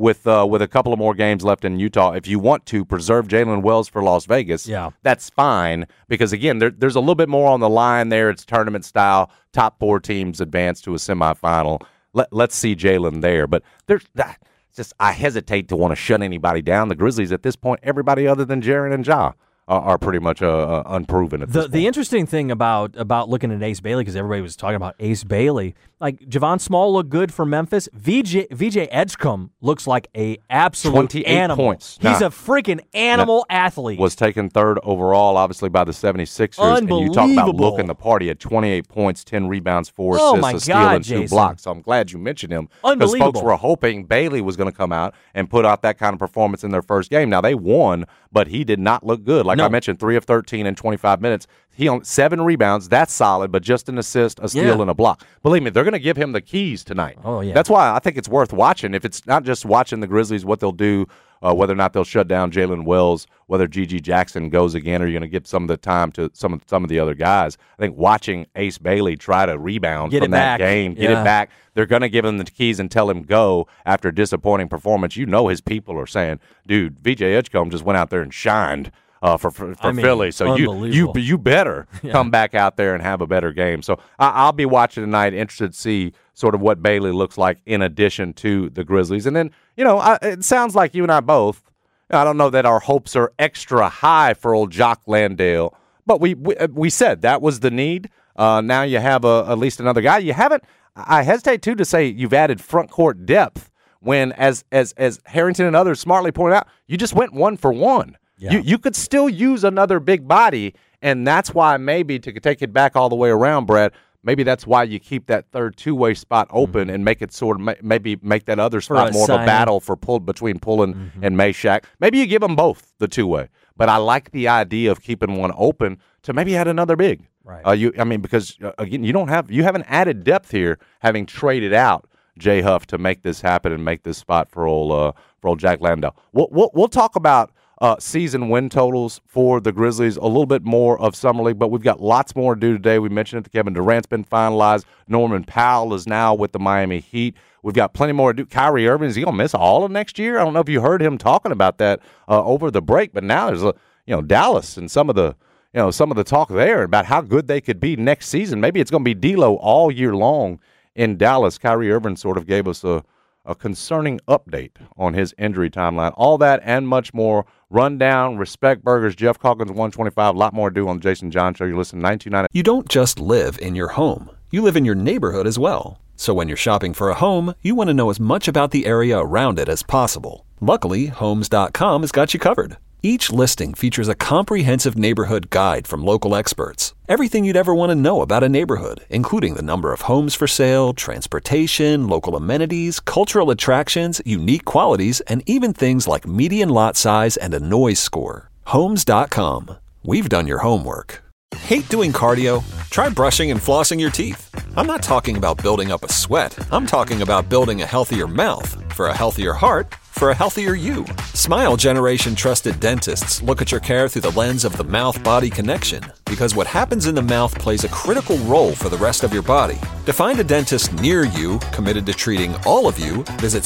Speaker 4: with a couple of more games left in Utah, if you want to preserve Jalen Wells for Las Vegas, that's fine. Because, again, there's a little bit more on the line there. It's tournament style. Top 4 teams advance to a semifinal. Let's see Jalen there. But there's that. Just I hesitate to want to shut anybody down. The Grizzlies at this point, everybody other than Jaren and Ja are pretty much unproven at this point.
Speaker 5: The interesting thing about looking at Ace Bailey, because everybody was talking about Ace Bailey, like Javon Small looked good for Memphis. VJ Edgecombe looks like a absolute
Speaker 4: 28
Speaker 5: animal.
Speaker 4: points.
Speaker 5: He's a freaking animal athlete.
Speaker 4: Was taken 3rd overall, obviously, by the 76ers.
Speaker 5: Unbelievable.
Speaker 4: And you talk about looking the party at 28 points, 10 rebounds, 4 assists, a steal, and 2 blocks. So I'm glad you mentioned him. Because folks were hoping Bailey was going to come out and put out that kind of performance in their first game. Now, they won, but he did not look good. Like I mentioned, 3 of 13 in 25 minutes. He on 7 rebounds. That's solid, but just an assist, a steal, and a block. Believe me, they're going to give him the keys tonight.
Speaker 5: Oh, yeah.
Speaker 4: That's why I think it's worth watching. If it's not just watching the Grizzlies, what they'll do, whether or not they'll shut down Jalen Wells, whether Gigi Jackson goes again, or you're going to give some of the time to some of the other guys. I think watching Ace Bailey try to rebound from that game, get it back, they're going to give him the keys and tell him go after a disappointing performance. You know his people are saying, dude, VJ Edgecombe just went out there and shined for Philly. So you better come back out there and have a better game. So I'll be watching tonight, interested to see sort of what Bailey looks like in addition to the Grizzlies. And then, it sounds like you and I both, I don't know that our hopes are extra high for old Jock Landale, but we said that was the need. Now you have at least another guy. You haven't, I hesitate too to say you've added front court depth when, as Harrington and others smartly pointed out, you just went 1 for 1. Yeah. You could still use another big body, and that's why maybe to take it back all the way around, Brad, maybe that's why you keep that third two-way spot open and make it sort of maybe make that other spot more of a battle between Pullen and Meshack. Maybe you give them both the two-way, but I like the idea of keeping one open to maybe add another big.
Speaker 5: Right.
Speaker 4: Because again, you haven't added depth here, having traded out Jay Huff to make this happen and make this spot for old Jack Landale. We'll talk about season win totals for the Grizzlies, a little bit more of Summer League, but we've got lots more to do today. We mentioned it. Kevin Durant's been finalized. Norman Powell is now with the Miami Heat. We've got plenty more to do. Kyrie Irving, is he going to miss all of next year? I don't know if you heard him talking about that over the break, but now there's Dallas and some of the talk there about how good they could be next season. Maybe it's going to be D'Lo all year long in Dallas. Kyrie Irving sort of gave us a concerning update on his injury timeline. All that and much more. Rundown, Respect Burgers, Jeff Calkins 125. A lot more to do on the Jason John Show. You're listening to 929.
Speaker 1: You don't just live in your home. You live in your neighborhood as well. So when you're shopping for a home, you want to know as much about the area around it as possible. Luckily, Homes.com has got you covered. Each listing features a comprehensive neighborhood guide from local experts. Everything you'd ever want to know about a neighborhood, including the number of homes for sale, transportation, local amenities, cultural attractions, unique qualities, and even things like median lot size and a noise score. Homes.com. We've done your homework. Hate doing cardio? Try brushing and flossing your teeth. I'm not talking about building up a sweat. I'm talking about building a healthier mouth. For a healthier heart, for a healthier you. Smile Generation trusted dentists look at your care through the lens of the mouth-body connection, because what happens in the mouth plays a critical role for the rest of your body. To find a dentist near you committed to treating all of you, visit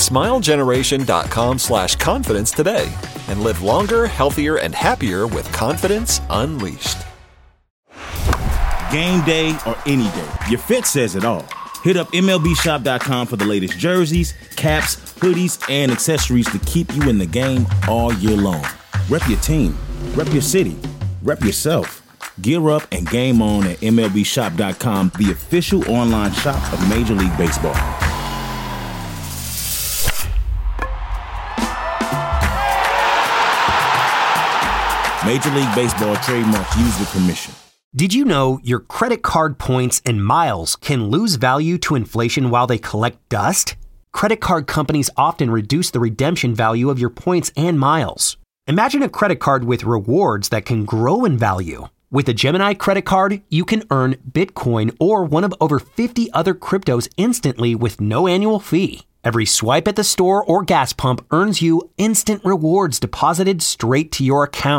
Speaker 1: smilegeneration.com/confidence today and live longer, healthier, and happier with confidence unleashed.
Speaker 3: Game day or any day, your fit says it all. Hit up MLBshop.com for the latest jerseys, caps, hoodies, and accessories to keep you in the game all year long. Rep your team, rep your city, rep yourself. Gear up and game on at MLBshop.com, the official online shop of Major League Baseball. Major League Baseball trademarks used with permission.
Speaker 6: Did you know your credit card points and miles can lose value to inflation while they collect dust? Credit card companies often reduce the redemption value of your points and miles. Imagine a credit card with rewards that can grow in value. With a Gemini credit card, you can earn Bitcoin or one of over 50 other cryptos instantly with no annual fee. Every swipe at the store or gas pump earns you instant rewards deposited straight to your account.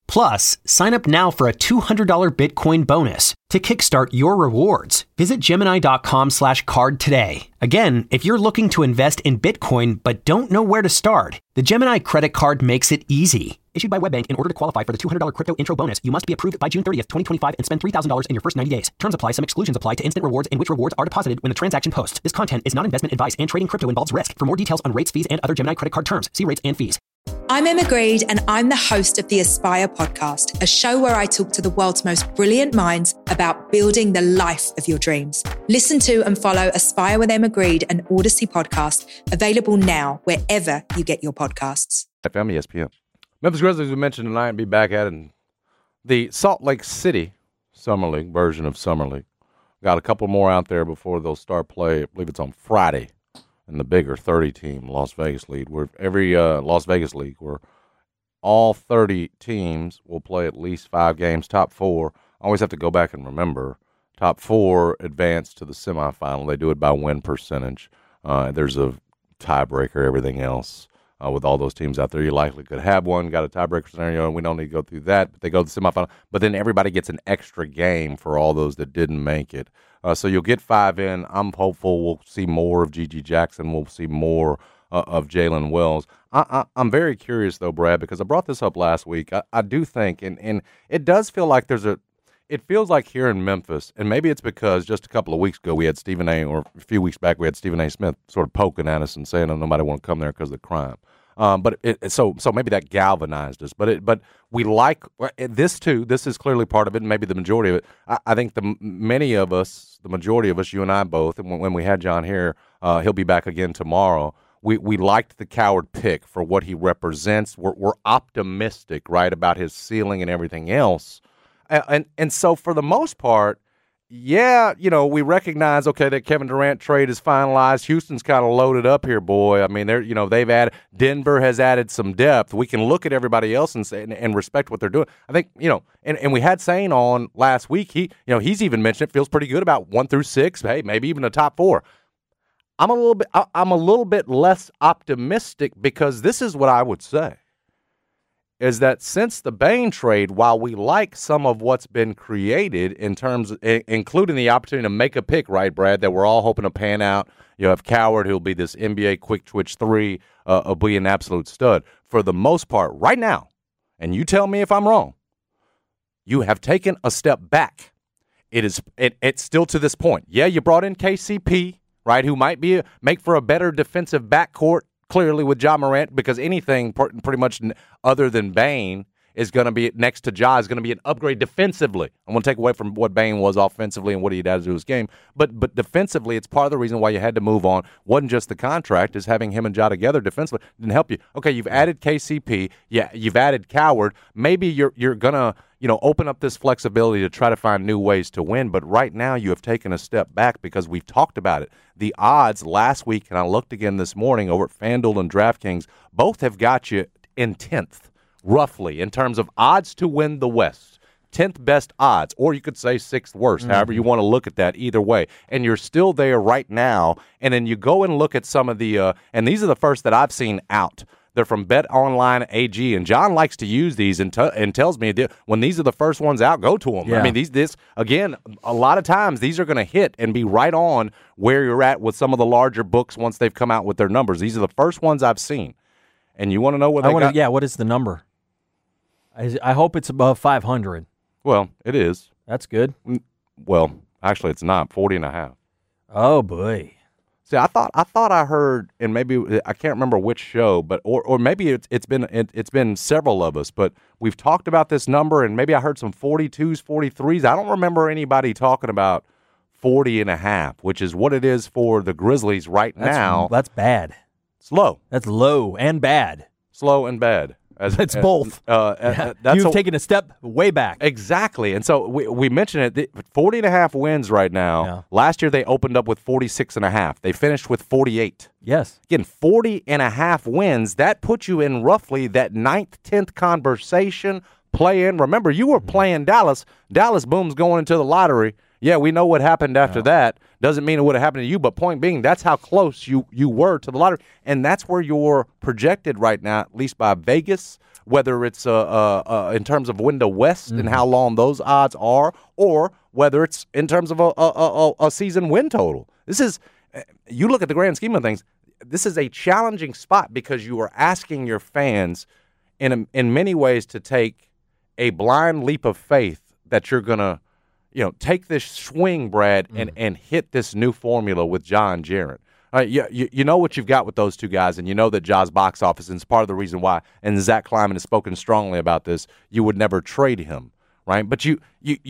Speaker 6: Plus, sign up now for a $200 Bitcoin bonus to kickstart your rewards. Visit Gemini.com/card today. Again, if you're looking to invest in Bitcoin but don't know where to start, the Gemini credit card makes it easy. Issued by WebBank, in order to qualify for the $200 crypto intro bonus, you must be approved by June 30th, 2025 and spend $3,000 in your first 90 days. Terms apply. Some exclusions apply to instant rewards in which rewards are deposited when the transaction posts. This content is not investment advice and trading crypto involves risk. For more details on rates, fees, and other Gemini credit card terms, see rates and fees.
Speaker 7: I'm Emma Greed, and I'm the host of the Aspire podcast, a show where I talk to the world's most brilliant minds about building the life of your dreams. Listen to and follow Aspire with Emma Greed, an Odyssey podcast, available now wherever you get your podcasts.
Speaker 4: FM, ESPN. Memphis Grizzlies, we mentioned tonight, be back at it in the Salt Lake City Summer League version of Summer League. Got a couple more out there before they'll start play. I believe it's on Friday. In the bigger 30-team Las Vegas League, where Las Vegas League, where all 30 teams will play at least 5 games. Top 4, I always have to go back and remember, top 4 advance to the semifinal. They do it by win percentage. There's a tiebreaker, everything else. With all those teams out there, you likely could have one. Got a tiebreaker scenario, and we don't need to go through that. But they go to the semifinal. But then everybody gets an extra game for all those that didn't make it. So you'll get 5 in. I'm hopeful we'll see more of G.G. Jackson. We'll see more of Jalen Wells. I'm very curious, though, Brad, because I brought this up last week. I do think, and it does feel like it feels like here in Memphis, and maybe it's because just a couple of weeks ago we had Stephen A., or a few weeks back we had Stephen A. Smith sort of poking at us and saying, oh, nobody want to come there because of the crime. So maybe that galvanized us. But we like this too. This is clearly part of it, and maybe the majority of it. I think the majority of us, you and I both, and when we had John here, he'll be back again tomorrow. We liked the Coward pick for what he represents. We're optimistic, right, about his ceiling and everything else. And so for the most part, yeah, we recognize, okay, that Kevin Durant trade is finalized. Houston's kind of loaded up here, boy. I mean, they've added, Denver has added some depth. We can look at everybody else and say, and respect what they're doing. I think, and we had Sane on last week. He's even mentioned it feels pretty good about 1 through 6. Hey, maybe even a top 4. I'm a little bit less optimistic because this is what I would say. Is that since the Bane trade, while we like some of what's been created in terms of, including the opportunity to make a pick, right, Brad, that we're all hoping to pan out. You have Coward, who'll be this NBA quick twitch 3, will be an absolute stud. For the most part, right now, and you tell me if I'm wrong, you have taken a step back. It's still to this point. Yeah, you brought in KCP, right, who might make for a better defensive backcourt. Clearly with Ja Morant, because anything pretty much other than Bane is going to be next to Ja is going to be an upgrade defensively. I'm going to take away from what Bane was offensively and what he had to do his game, but defensively, it's part of the reason why you had to move on. Wasn't just the contract, is having him and Ja together defensively didn't help you. Okay, you've added KCP, yeah, you've added Coward. Maybe you're going to open up this flexibility to try to find new ways to win. But right now you have taken a step back because we've talked about it. The odds last week, and I looked again this morning over at FanDuel and DraftKings, both have got you in 10th, roughly, in terms of odds to win the West. 10th best odds, or you could say 6th worst, however you want to look at that, either way. And you're still there right now. And then you go and look at some of the, and these are the first that I've seen out. They're from BetOnline AG, and John likes to use these and tells me that when these are the first ones out, go to them. Yeah. I mean, this again, a lot of times these are going to hit and be right on where you're at with some of the larger books once they've come out with their numbers. These are the first ones I've seen, and you want to know what they got?
Speaker 5: Yeah, what is the number? I hope it's above 500.
Speaker 4: Well, it is.
Speaker 5: That's good.
Speaker 4: Well, actually, it's not 40.5.
Speaker 5: Oh boy.
Speaker 4: See, I thought I heard, and maybe I can't remember which show, but or maybe it's been several of us, but we've talked about this number, and maybe I heard some 42s, 43s. I don't remember anybody talking about 40.5, which is what it is for the Grizzlies now.
Speaker 5: That's bad.
Speaker 4: It's low.
Speaker 5: That's low and bad.
Speaker 4: Slow and bad.
Speaker 5: It's both. You've taken a step way back.
Speaker 4: Exactly. And so we mentioned it, 40.5 wins right now. Yeah. Last year they opened up with 46.5. They finished with 48.
Speaker 5: Yes.
Speaker 4: Again, 40.5 wins, that puts you in roughly that 9th, 10th conversation, play-in. Remember, you were playing Dallas. Dallas, boom's going into the lottery. Yeah, we know what happened after that. Doesn't mean it would have happened to you, but point being, that's how close you were to the lottery. And that's where you're projected right now, at least by Vegas, whether it's in terms of window west and how long those odds are, or whether it's in terms of a season win total. This is, you look at the grand scheme of things, this is a challenging spot because you are asking your fans in many ways to take a blind leap of faith that you're going to, take this swing, Brad, and hit this new formula with John Jaren. You know what you've got with those two guys, and you know that Ja's box office, and it's part of the reason why, and Zach Kleiman has spoken strongly about this, you would never trade him, right? But you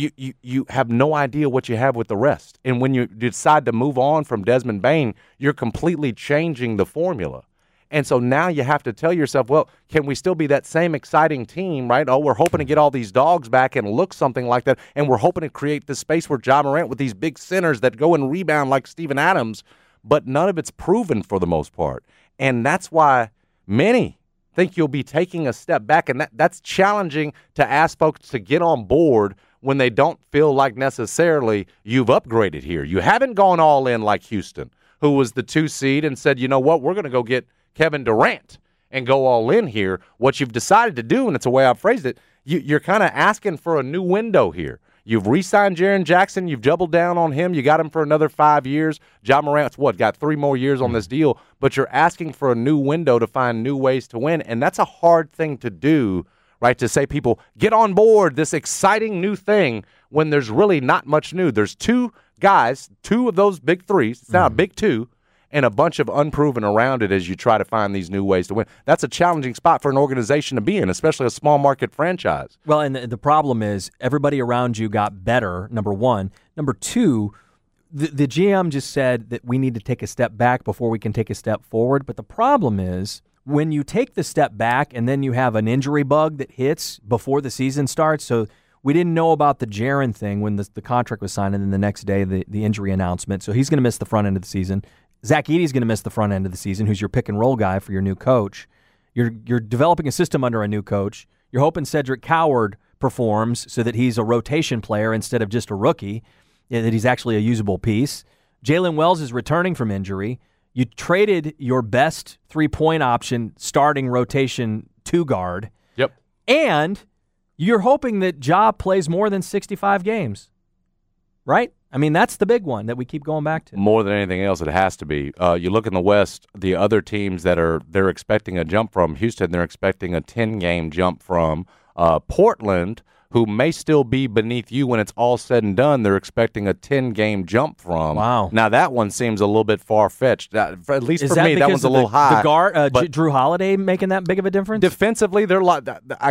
Speaker 4: have no idea what you have with the rest. And when you decide to move on from Desmond Bane, you're completely changing the formula. And so now you have to tell yourself, well, can we still be that same exciting team, right? Oh, we're hoping to get all these dogs back and look something like that, and we're hoping to create this space where Ja Morant with these big centers that go and rebound like Steven Adams, but none of it's proven for the most part. And that's why many think you'll be taking a step back, and that's challenging to ask folks to get on board when they don't feel like necessarily you've upgraded here. You haven't gone all in like Houston, who was the 2 seed and said, you know what, we're going to go get Kevin Durant and go all in here. What you've decided to do, and it's a way I've phrased it, you're kind of asking for a new window here. You've re-signed Jaren Jackson. You've doubled down on him. You got him for another 5 years. Ja Morant's got 3 more years on this deal, but you're asking for a new window to find new ways to win, and that's a hard thing to do, right, to say people, get on board this exciting new thing when there's really not much new. There's 2 guys, 2 of those big 3s. It's now a big 2. And a bunch of unproven around it as you try to find these new ways to win. That's a challenging spot for an organization to be in, especially a small market franchise.
Speaker 5: Well, and the problem is everybody around you got better, number one. Number two, the GM just said that we need to take a step back before we can take a step forward. But the problem is when you take the step back and then you have an injury bug that hits before the season starts. So we didn't know about the Jaren thing when the contract was signed, and then the next day the injury announcement. So he's going to miss the front end of the season. Zach Edey's going to miss the front end of the season, who's your pick-and-roll guy for your new coach. You're developing a system under a new coach. You're hoping Cedric Coward performs so that he's a rotation player instead of just a rookie, that he's actually a usable piece. Jalen Wells is returning from injury. You traded your best three-point option, starting rotation 2 guard.
Speaker 4: Yep.
Speaker 5: And you're hoping that Ja plays more than 65 games, right? I mean, that's the big one that we keep going back to.
Speaker 4: More than anything else, it has to be. You look in the West, the other teams that they're expecting a jump from. Houston, they're expecting a 10-game jump from. Portland, who may still be beneath you when it's all said and done, they're expecting a 10-game jump from.
Speaker 5: Wow.
Speaker 4: Now, that one seems a little bit far-fetched. At least for me, that one's a little high.
Speaker 5: The guard, Drew Holiday making that big of a difference?
Speaker 4: Defensively, they're like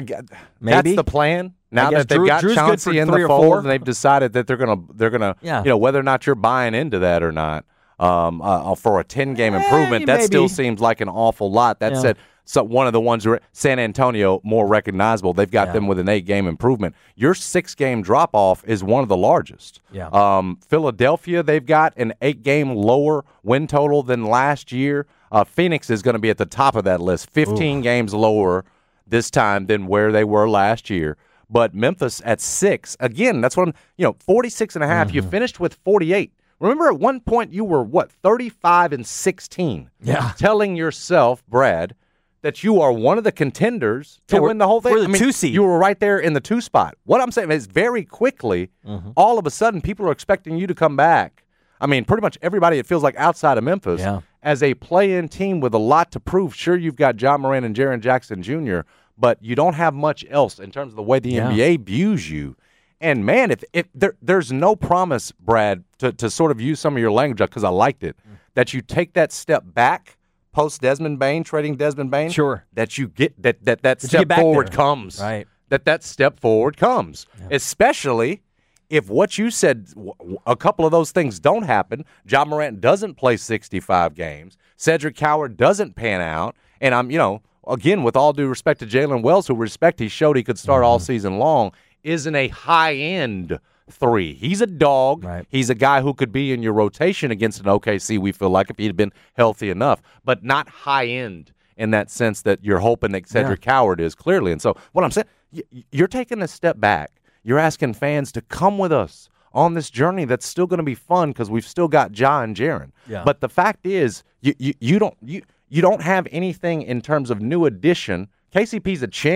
Speaker 4: that's the plan. Now that they've got
Speaker 5: Drew's
Speaker 4: Chauncey in the fold, and they've decided that they're gonna whether or not you're buying into that or not, for a 10-game improvement, that still seems like an awful lot. That said, so one of the ones San Antonio more recognizable. They've got them with an 8-game improvement. Your 6-game drop off is one of the largest.
Speaker 5: Yeah.
Speaker 4: Philadelphia, they've got an 8-game lower win total than last year. Phoenix is going to be at the top of that list, 15 games lower this time than where they were last year. But Memphis at 6, again, that's what 46.5. You finished with 48. Remember, at one point you were 35-16.
Speaker 5: Yeah.
Speaker 4: Telling yourself, Brad, that you are one of the contenders to win the whole thing.
Speaker 5: We're the 2 seed.
Speaker 4: You were right there in the 2 spot. What I'm saying is, very quickly, all of a sudden, people are expecting you to come back. I mean, pretty much everybody, it feels like, outside of Memphis, as a play-in team with a lot to prove. Sure, you've got Ja Morant and Jaren Jackson Jr., but you don't have much else in terms of the way the NBA views you. And, man, if there's no promise, Brad, to sort of use some of your language, because I liked it, that you take that step back post Desmond Bane, trading Desmond Bane, that you get that step forward comes.
Speaker 5: Right.
Speaker 4: That step forward comes, especially if what you said, a couple of those things don't happen. Ja Morant doesn't play 65 games. Cedric Coward doesn't pan out. And again, with all due respect to Jalen Wells, who he showed he could start all season long, isn't a high-end 3. He's a dog.
Speaker 5: Right.
Speaker 4: He's a guy who could be in your rotation against an OKC, we feel like, if he'd been healthy enough, but not high-end in that sense that you're hoping that Cedric Coward is, clearly. And so what I'm saying, you're taking a step back. You're asking fans to come with us on this journey that's still going to be fun because we've still got Ja and Jaren.
Speaker 5: Yeah.
Speaker 4: But the fact is, you don't have anything in terms of new addition. KCP's a champ.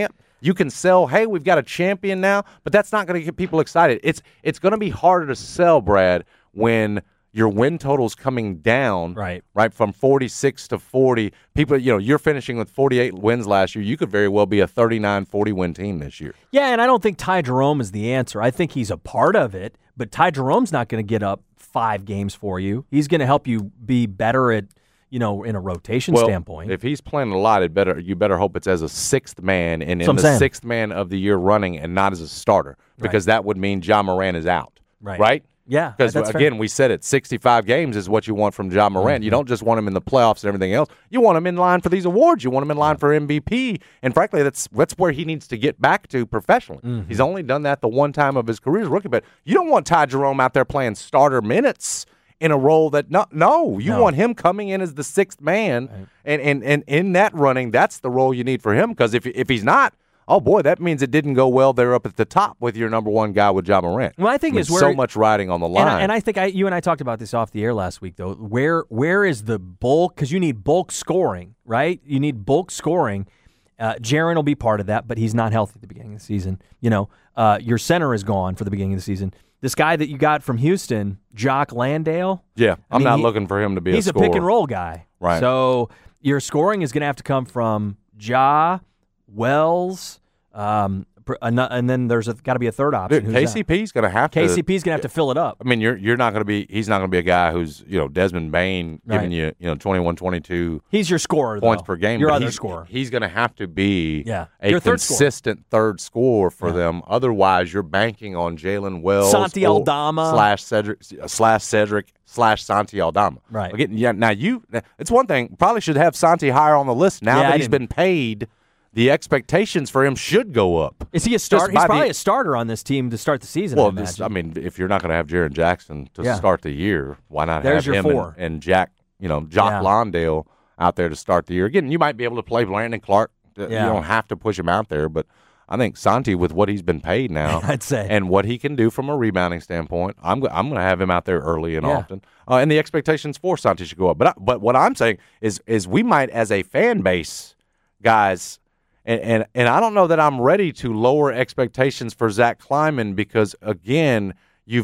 Speaker 4: You can sell, hey, we've got a champion now, but that's not going to get people excited. It's going to be harder to sell, Brad, when your win total's coming down, right, from 46 to 40. People, you're finishing with 48 wins last year. You could very well be a 39-40 win team this year.
Speaker 5: Yeah, and I don't think Ty Jerome is the answer. I think he's a part of it, but Ty Jerome's not going to get up 5 games for you. He's going to help you be better at, in a rotation standpoint.
Speaker 4: If he's playing a lot, you better hope it's as a sixth man and in the sixth man of the year running and not as a starter, because that would mean Ja Morant is out, right?
Speaker 5: Yeah,
Speaker 4: because again, we said it, 65 games is what you want from Ja Morant. Mm-hmm. You don't just want him in the playoffs and everything else. You want him in line for these awards. You want him in line for MVP. And frankly, that's where he needs to get back to professionally. Mm-hmm. He's only done that the one time of his career as rookie. But you don't want Ty Jerome out there playing starter minutes in a role that you want him coming in as the sixth man, right. and in that running, that's the role you need for him. Because if he's not, oh boy, that means it didn't go well there up at the top with your number one guy with Ja Morant.
Speaker 5: Well, I think it's
Speaker 4: so much riding on the line.
Speaker 5: And I think you and I talked about this off the air last week, though. Where is the bulk? Because you need bulk scoring, right? You need bulk scoring. Jaren will be part of that, but he's not healthy at the beginning of the season. Your center is gone for the beginning of the season. This guy that you got from Houston, Jock Landale.
Speaker 4: Yeah, I'm not looking for him to be a scorer.
Speaker 5: He's a pick and roll guy.
Speaker 4: Right.
Speaker 5: So your scoring is going to have to come from Ja, Wells, and then there's got to be a third option.
Speaker 4: Dude, KCP's going to have to.
Speaker 5: KCP's going to have to fill it up.
Speaker 4: I mean, you're not going to be. He's not going to be a guy who's Desmond Bain giving you 21, 22.
Speaker 5: He's your scorer
Speaker 4: points per game.
Speaker 5: Your other scorer.
Speaker 4: He's going to have to be
Speaker 5: a
Speaker 4: consistent third scorer for them. Otherwise, you're banking on Jalen Wells,
Speaker 5: Santi Aldama
Speaker 4: Cedric Santi Aldama.
Speaker 5: Right.
Speaker 4: Again, now it's one thing. Probably should have Santi higher on the list now that he's been paid. The expectations for him should go up.
Speaker 5: Is he a starter? He's probably a starter on this team to start the season.
Speaker 4: Well, if you're not going to have Jaren Jackson to start the year, why not have him and Jock Landale out there to start the year? Again, you might be able to play Brandon Clark. You don't have to push him out there, but I think Santi, with what he's been paid now,
Speaker 5: I'd say,
Speaker 4: and what he can do from a rebounding standpoint, I'm going to have him out there early and often. And the expectations for Santi should go up. But what I'm saying is we might, as a fan base, guys. And I don't know that I'm ready to lower expectations for Zach Kleiman because, again,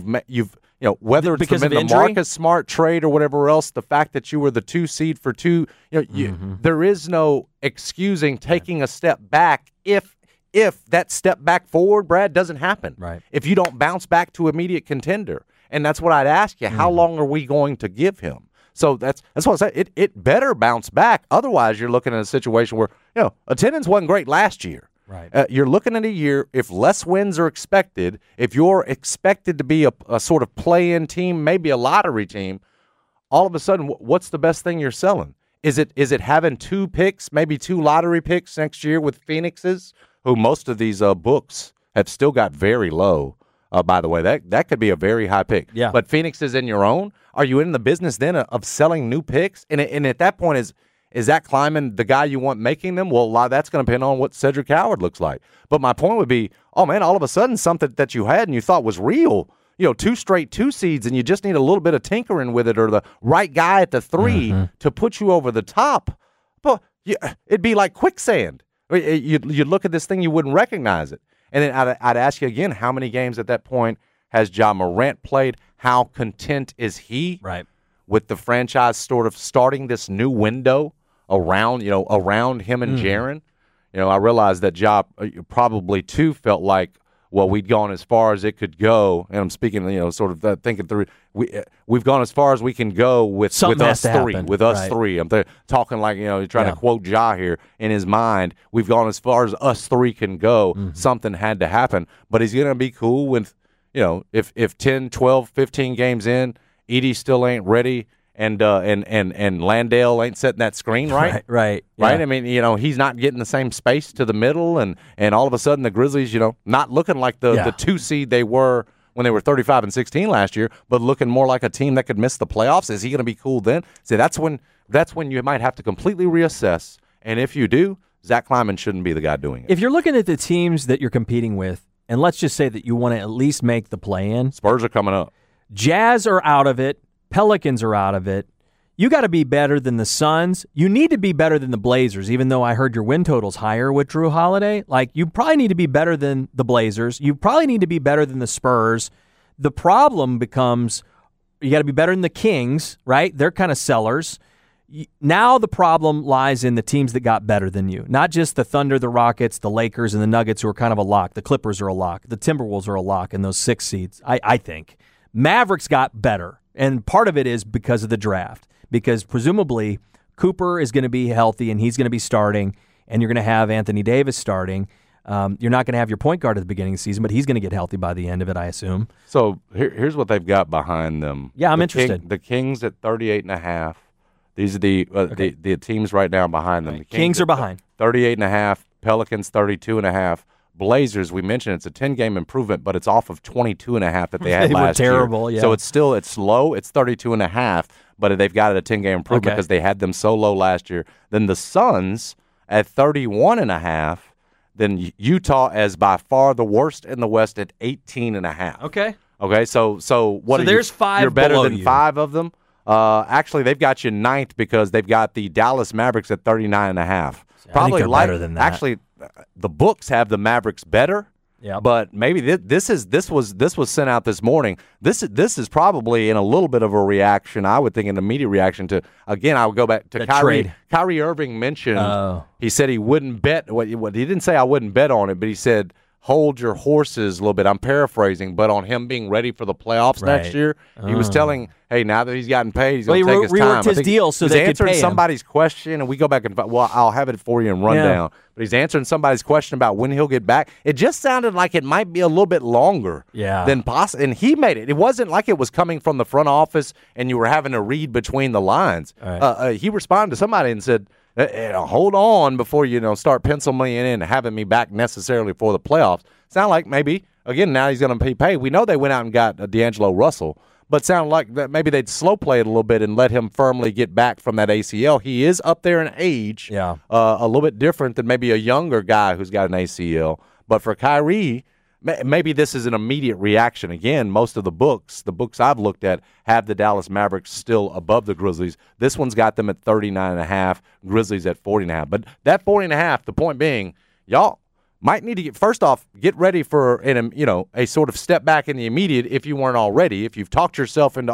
Speaker 4: whether it's the Marcus Smart trade or whatever else, the fact that you were the 2 seed for 2, there is no excusing taking a step back if that step back forward, Brad, doesn't happen.
Speaker 5: Right.
Speaker 4: If you don't bounce back to immediate contender. And that's what I'd ask you. How long are we going to give him? So that's what I say. It better bounce back. Otherwise, you're looking at a situation where attendance wasn't great last year.
Speaker 5: Right.
Speaker 4: You're looking at a year if less wins are expected. If you're expected to be a sort of play-in team, maybe a lottery team, all of a sudden, what's the best thing you're selling? Is it having 2 picks, maybe 2 lottery picks next year with Phoenixes, who most of these books have still got very low? By the way, that could be a very high pick.
Speaker 5: Yeah.
Speaker 4: But Phoenix is in your own. Are you in the business then of selling new picks? And at that point, is Zach Kleiman the guy you want making them? Well, a lot of that's going to depend on what Cedric Howard looks like. But my point would be, oh, man, all of a sudden something that you had and you thought was real, 2 straight 2 seeds, and you just need a little bit of tinkering with it or the right guy at the 3 to put you over the top. But it'd be like quicksand. You'd look at this thing, you wouldn't recognize it. And then I'd ask you again, how many games at that point has Ja Morant played? How content is he with the franchise sort of starting this new window around him and Jaren? I realized that Ja probably too felt like, well, we'd gone as far as it could go, and I'm speaking, sort of thinking through. We've gone as far as we can go with us three. With us three, I'm talking like trying to quote Ja here in his mind. We've gone as far as us 3 can go. Something had to happen, but he's gonna be cool with if 10, 12, 15 games in, Edey still ain't ready. And Landale ain't setting that screen right.
Speaker 5: Right.
Speaker 4: I mean, he's not getting the same space to the middle, and all of a sudden the Grizzlies, not looking like the 2 seed they were when they were 35-16 last year, but looking more like a team that could miss the playoffs. Is he going to be cool then? See, that's when you might have to completely reassess. And if you do, Zach Kleiman shouldn't be the guy doing it.
Speaker 5: If you're looking at the teams that you're competing with, and let's just say that you want to at least make the play-in.
Speaker 4: Spurs are coming up.
Speaker 5: Jazz are out of it. Pelicans are out of it. You got to be better than the Suns. You need to be better than the Blazers, even though I heard your win total's higher with Drew Holiday. Like, you probably need to be better than the Blazers. You probably need to be better than the Spurs. The problem becomes you got to be better than the Kings, right? They're kind of sellers. Now the problem lies in the teams that got better than you, not just the Thunder, the Rockets, the Lakers, and the Nuggets, who are kind of a lock. The Clippers are a lock. The Timberwolves are a lock in those 6 seeds, I think. Mavericks got better, and part of it is because of the draft. Because presumably Cooper is going to be healthy and he's going to be starting, and you're going to have Anthony Davis starting. You're not going to have your point guard at the beginning of the season, but he's going to get healthy by the end of it, I assume.
Speaker 4: So here's what they've got behind them.
Speaker 5: Yeah, I'm interested.
Speaker 4: The Kings at 38.5. These are the teams right now behind them. The
Speaker 5: Kings are behind.
Speaker 4: 38.5. Pelicans 32.5. Blazers, we mentioned it's a 10-game improvement, but it's off of 22.5 that they had last year.
Speaker 5: They were terrible, yeah.
Speaker 4: So it's low. It's 32.5, but they've got a 10-game improvement because they had them so low last year. Then the Suns at 31.5. Then Utah as by far the worst in the West at 18.5. Okay. So what? So
Speaker 5: there's 5.
Speaker 4: You're better than
Speaker 5: you.
Speaker 4: 5 of them. Actually, they've got you 9th because they've got the Dallas Mavericks at 39.5.
Speaker 5: Probably better than that.
Speaker 4: Actually, the books have the Mavericks better.
Speaker 5: Yeah.
Speaker 4: But maybe this was sent out this morning. This is probably in a little bit of a reaction, I would think, an immediate reaction to, again, I would go back to Kyrie.
Speaker 5: Trade.
Speaker 4: Kyrie Irving mentioned, he said he wouldn't bet. What he didn't say I wouldn't bet on it, but he said hold your horses a little bit. I'm paraphrasing, but on him being ready for the playoffs next year, he was telling, hey, now that he's gotten paid, he's going to take his time.
Speaker 5: Reworked his deal so they could pay him.
Speaker 4: He's answering somebody's question, and we go back and I'll have it for you in rundown. But he's answering somebody's question about when he'll get back. It just sounded like it might be a little bit longer than possible. And he made it. It wasn't like it was coming from the front office and you were having to read between the lines. Right. He responded to somebody and said, hold on before you start penciling me in and having me back necessarily for the playoffs. Sound like maybe, again, now he's going to be paid. We know they went out and got D'Angelo Russell, but sound like that maybe they'd slow play it a little bit and let him firmly get back from that ACL. He is up there in age, a little bit different than maybe a younger guy who's got an ACL. But for Kyrie, maybe this is an immediate reaction. Again, most of the books I've looked at have the Dallas Mavericks still above the Grizzlies. This one's got them at 39.5, Grizzlies at 40.5. But that 40.5, the point being, y'all might need to get ready for a sort of step back in the immediate if you weren't already. If you've talked yourself into,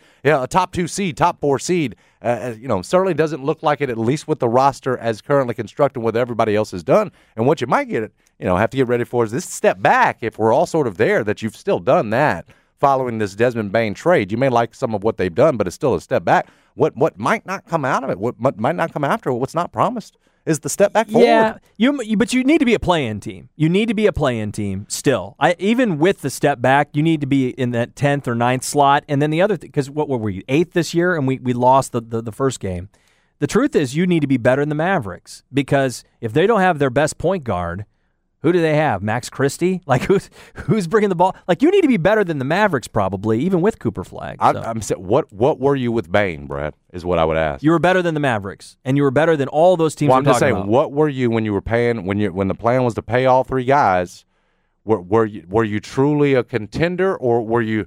Speaker 4: a top 2 seed, top 4 seed, certainly doesn't look like it, at least with the roster as currently constructed, what everybody else has done. And what you might have to get ready for is this step back. If we're all sort of there, that you've still done that following this Desmond Bane trade. You may like some of what they've done, but it's still a step back. What might not come out of it, what might not come after it, what's not promised, is the step back forward.
Speaker 5: Yeah, but you need to be a play-in team. You need to be a play-in team still. Even with the step back, you need to be in that 10th or 9th slot. And then the other thing, because what were you, 8th this year, and we lost the first game. The truth is you need to be better than the Mavericks, because if they don't have their best point guard, who do they have? Max Christie? Like, who's bringing the ball? Like, you need to be better than the Mavericks probably, even with Cooper Flag. So.
Speaker 4: I'm saying, what were you with Bane, Brad, is what I would ask.
Speaker 5: You were better than the Mavericks, and you were better than all those teams
Speaker 4: I'm just saying, what were you when you were paying, when the plan was to pay all 3 guys, were you truly a contender, or were you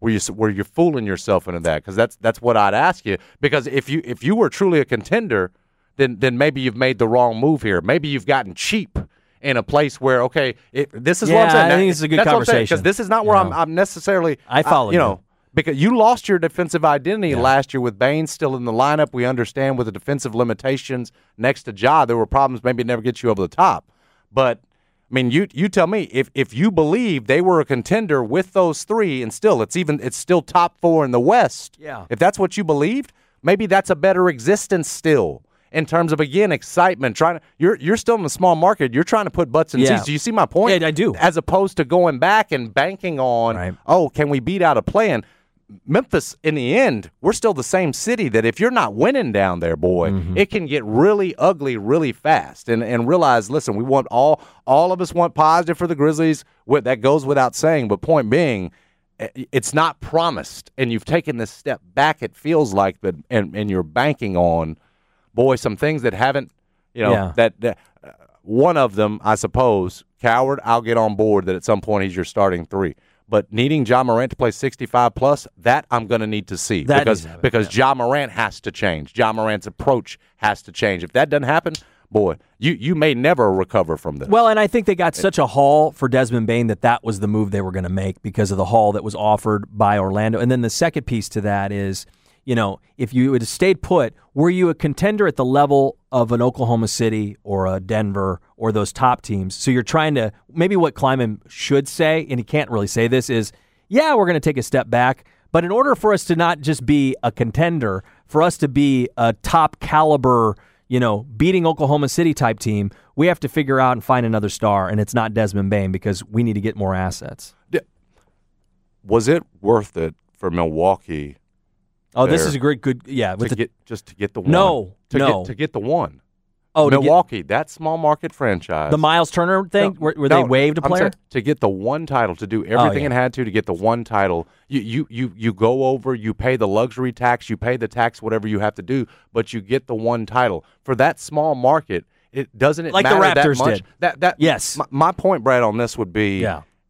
Speaker 4: fooling yourself into that? Because that's what I'd ask you. Because if you were truly a contender, then maybe you've made the wrong move here. Maybe you've gotten cheap in a place where, this is what I'm saying.
Speaker 5: I think it's a good conversation.
Speaker 4: Because this is not where I'm necessarily.
Speaker 5: I follow you.
Speaker 4: Because you lost your defensive identity last year with Bane still in the lineup. We understand with the defensive limitations next to Ja, there were problems. Maybe it never gets you over the top. But I mean, you tell me if you believe they were a contender with those 3, and still it's still top 4 in the West.
Speaker 5: Yeah.
Speaker 4: If that's what you believed, maybe that's a better existence still. In terms of, again, excitement, you're still in a small market. You're trying to put butts in seats. Do you see my point?
Speaker 5: Yeah, I do.
Speaker 4: As opposed to going back and banking on, can we beat out a plan? Memphis, in the end, we're still the same city that if you're not winning down there, boy, it can get really ugly really fast. And realize, listen, we want all of us want positive for the Grizzlies. That goes without saying. But point being, it's not promised. And you've taken this step back, it feels like, and you're banking on, boy, some things that haven't, that one of them, I suppose, Coward, I'll get on board that at some point he's your starting 3. But needing Ja Morant to play 65+, that I'm going to need to see.
Speaker 5: That
Speaker 4: because Ja Morant has to change. Ja Morant's approach has to change. If that doesn't happen, boy, you may never recover from this.
Speaker 5: Well, and I think they got such a haul for Desmond Bane that was the move they were going to make because of the haul that was offered by Orlando. And then the second piece to that is, if you would have stayed put, were you a contender at the level of an Oklahoma City or a Denver or those top teams? So you're trying to, maybe what Kleiman should say, and he can't really say this, is, yeah, we're going to take a step back. But in order for us to not just be a contender, for us to be a top caliber, beating Oklahoma City type team, we have to figure out and find another star, and it's not Desmond Bane because we need to get more assets.
Speaker 4: Was it worth it for Milwaukee?
Speaker 5: Oh, this is a good, yeah.
Speaker 4: To get the one. To get the one.
Speaker 5: Oh,
Speaker 4: Milwaukee, that small market franchise.
Speaker 5: The Miles Turner thing, where they waived a player?
Speaker 4: To get the one title, to do everything it had to get the one title, you go over, you pay the luxury tax, you pay the tax, whatever you have to do, but you get the one title. For that small market, doesn't
Speaker 5: like
Speaker 4: matter
Speaker 5: the Raptors
Speaker 4: that much?
Speaker 5: did. Yes.
Speaker 4: My point, Brad, on this would be,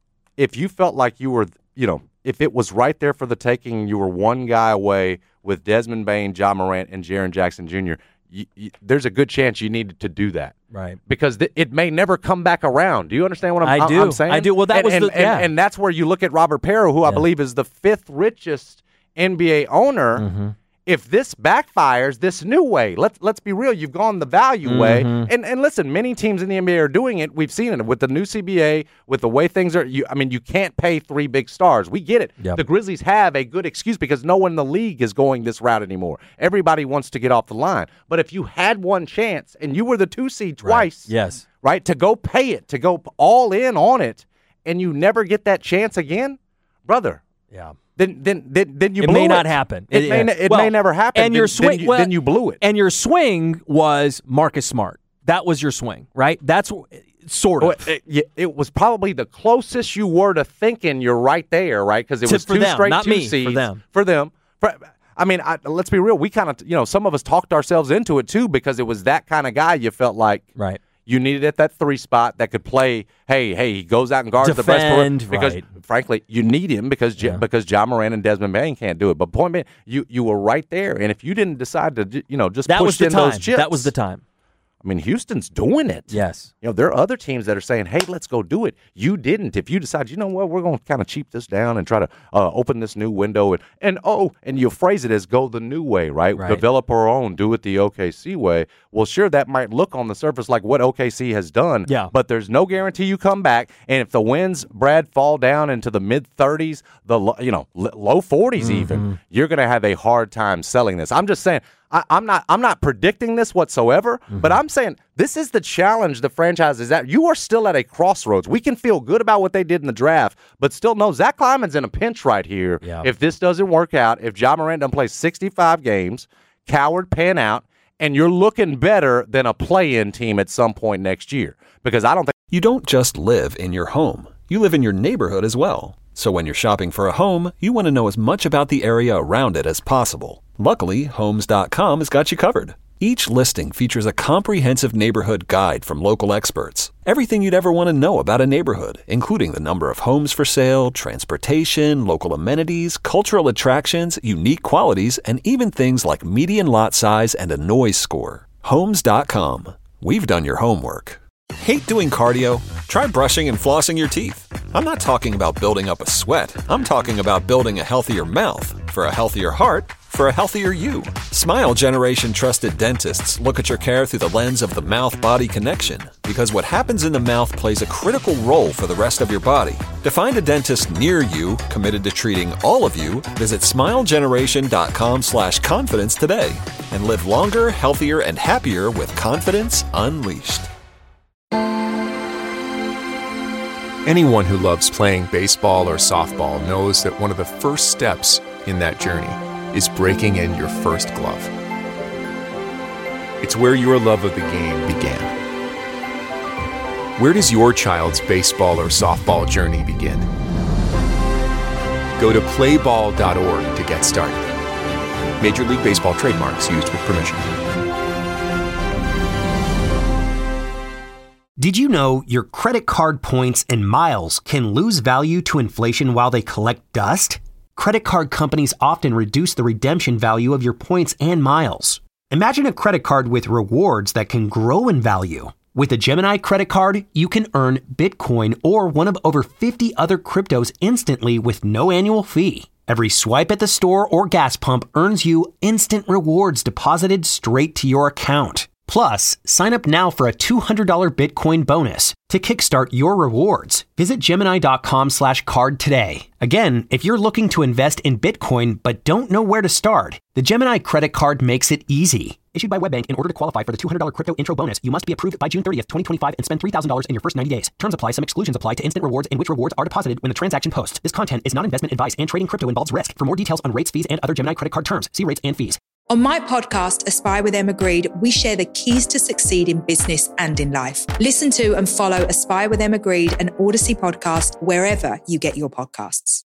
Speaker 4: if you felt like you were, if it was right there for the taking and you were one guy away with Desmond Bane, Ja Morant, and Jaren Jackson Jr., there's a good chance you needed to do that.
Speaker 5: Right.
Speaker 4: Because it may never come back around. Do you understand what I'm saying?
Speaker 5: I do. Well,
Speaker 4: and that's where you look at Robert Perro, who I believe is the 5th richest NBA owner.
Speaker 5: Mm-hmm.
Speaker 4: If this backfires this new way, let's be real, you've gone the value way. And listen, many teams in the NBA are doing it. We've seen it with the new CBA, with the way things are. You can't pay 3 big stars. We get it.
Speaker 5: Yep.
Speaker 4: The Grizzlies have a good excuse because no one in the league is going this route anymore. Everybody wants to get off the line. But if you had one chance and you were the 2 seed twice, right, to go pay it, to go all in on it, and you never get that chance again, brother.
Speaker 5: Yeah.
Speaker 4: Then you
Speaker 5: it
Speaker 4: blew
Speaker 5: may not happen.
Speaker 4: It may never happen.
Speaker 5: And your swing,
Speaker 4: then you blew it.
Speaker 5: And your swing was Marcus Smart. That was your swing, right? That's sort of.
Speaker 4: It was probably the closest you were to thinking you're right there, right? Because it was two straight 2 seeds for them. I mean, let's be real. We kind of, some of us talked ourselves into it too because it was that kind of guy you felt like.
Speaker 5: Right.
Speaker 4: You needed at that 3 spot that could play. Hey, he goes out and guards the best player because, frankly, you need him because Ja Morant and Desmond Bane can't do it. But point being, you were right there, and if you didn't decide to, just push in those chips,
Speaker 5: that was the time.
Speaker 4: I mean, Houston's doing it.
Speaker 5: Yes.
Speaker 4: There are other teams that are saying, hey, let's go do it. You didn't. If you decide, you know what, we're going to kind of cheap this down and try to open this new window. And you phrase it as go the new way, right? Develop our own, do it the OKC way. Well, sure, that might look on the surface like what OKC has done.
Speaker 5: Yeah.
Speaker 4: But there's no guarantee you come back. And if the winds, Brad, fall down into the mid-30s, the low 40s even, you're going to have a hard time selling this. I'm just saying, I'm not predicting this whatsoever, but I'm saying this is the challenge the franchise is at. You are still at a crossroads. We can feel good about what they did in the draft, but still know Zach Kleiman's in a pinch right here.
Speaker 5: Yeah.
Speaker 4: If this doesn't work out, if Ja Morant doesn't play 65 games, Coward pan out, and you're looking better than a play-in team at some point next year. Because I don't think
Speaker 1: you don't just live in your home. You live in your neighborhood as well. So when you're shopping for a home, you want to know as much about the area around it as possible. Luckily, Homes.com has got you covered. Each listing features a comprehensive neighborhood guide from local experts. Everything you'd ever want to know about a neighborhood, including the number of homes for sale, transportation, local amenities, cultural attractions, unique qualities, and even things like median lot size and a noise score. Homes.com. We've done your homework. Hate doing cardio? Try brushing and flossing your teeth. I'm not talking about building up a sweat. I'm talking about building a healthier mouth for a healthier heart for a healthier you. Smile Generation trusted dentists look at your care through the lens of the mouth-body connection because what happens in the mouth plays a critical role for the rest of your body. To find a dentist near you committed to treating all of you, visit smilegeneration.com/confidence today and live longer, healthier, and happier with confidence unleashed.
Speaker 8: Anyone who loves playing baseball or softball knows that one of the first steps in that journey is breaking in your first glove. It's where your love of the game began. Where does your child's baseball or softball journey begin? Go to playball.org to get started. Major League Baseball trademarks used with permission.
Speaker 6: Did you know your credit card points and miles can lose value to inflation while they collect dust? Credit card companies often reduce the redemption value of your points and miles. Imagine a credit card with rewards that can grow in value. With a Gemini credit card, you can earn Bitcoin or one of over 50 other cryptos instantly with no annual fee. Every swipe at the store or gas pump earns you instant rewards deposited straight to your account. Plus, sign up now for a $200 Bitcoin bonus to kickstart your rewards. Visit Gemini.com/card today. Again, if you're looking to invest in Bitcoin but don't know where to start, the Gemini credit card makes it easy. Issued by WebBank, in order to qualify for the $200 crypto intro bonus, you must be approved by June 30th, 2025 and spend $3,000 in your first 90 days. Terms apply. Some exclusions apply to instant rewards in which rewards are deposited when the transaction posts. This content is not investment advice and trading crypto involves risk. For more details on rates, fees, and other Gemini credit card terms, see rates and fees.
Speaker 7: On my podcast, Aspire with Emma Grede, we share the keys to succeed in business and in life. Listen to and follow Aspire with Emma Grede, an Odyssey podcast, wherever you get your podcasts.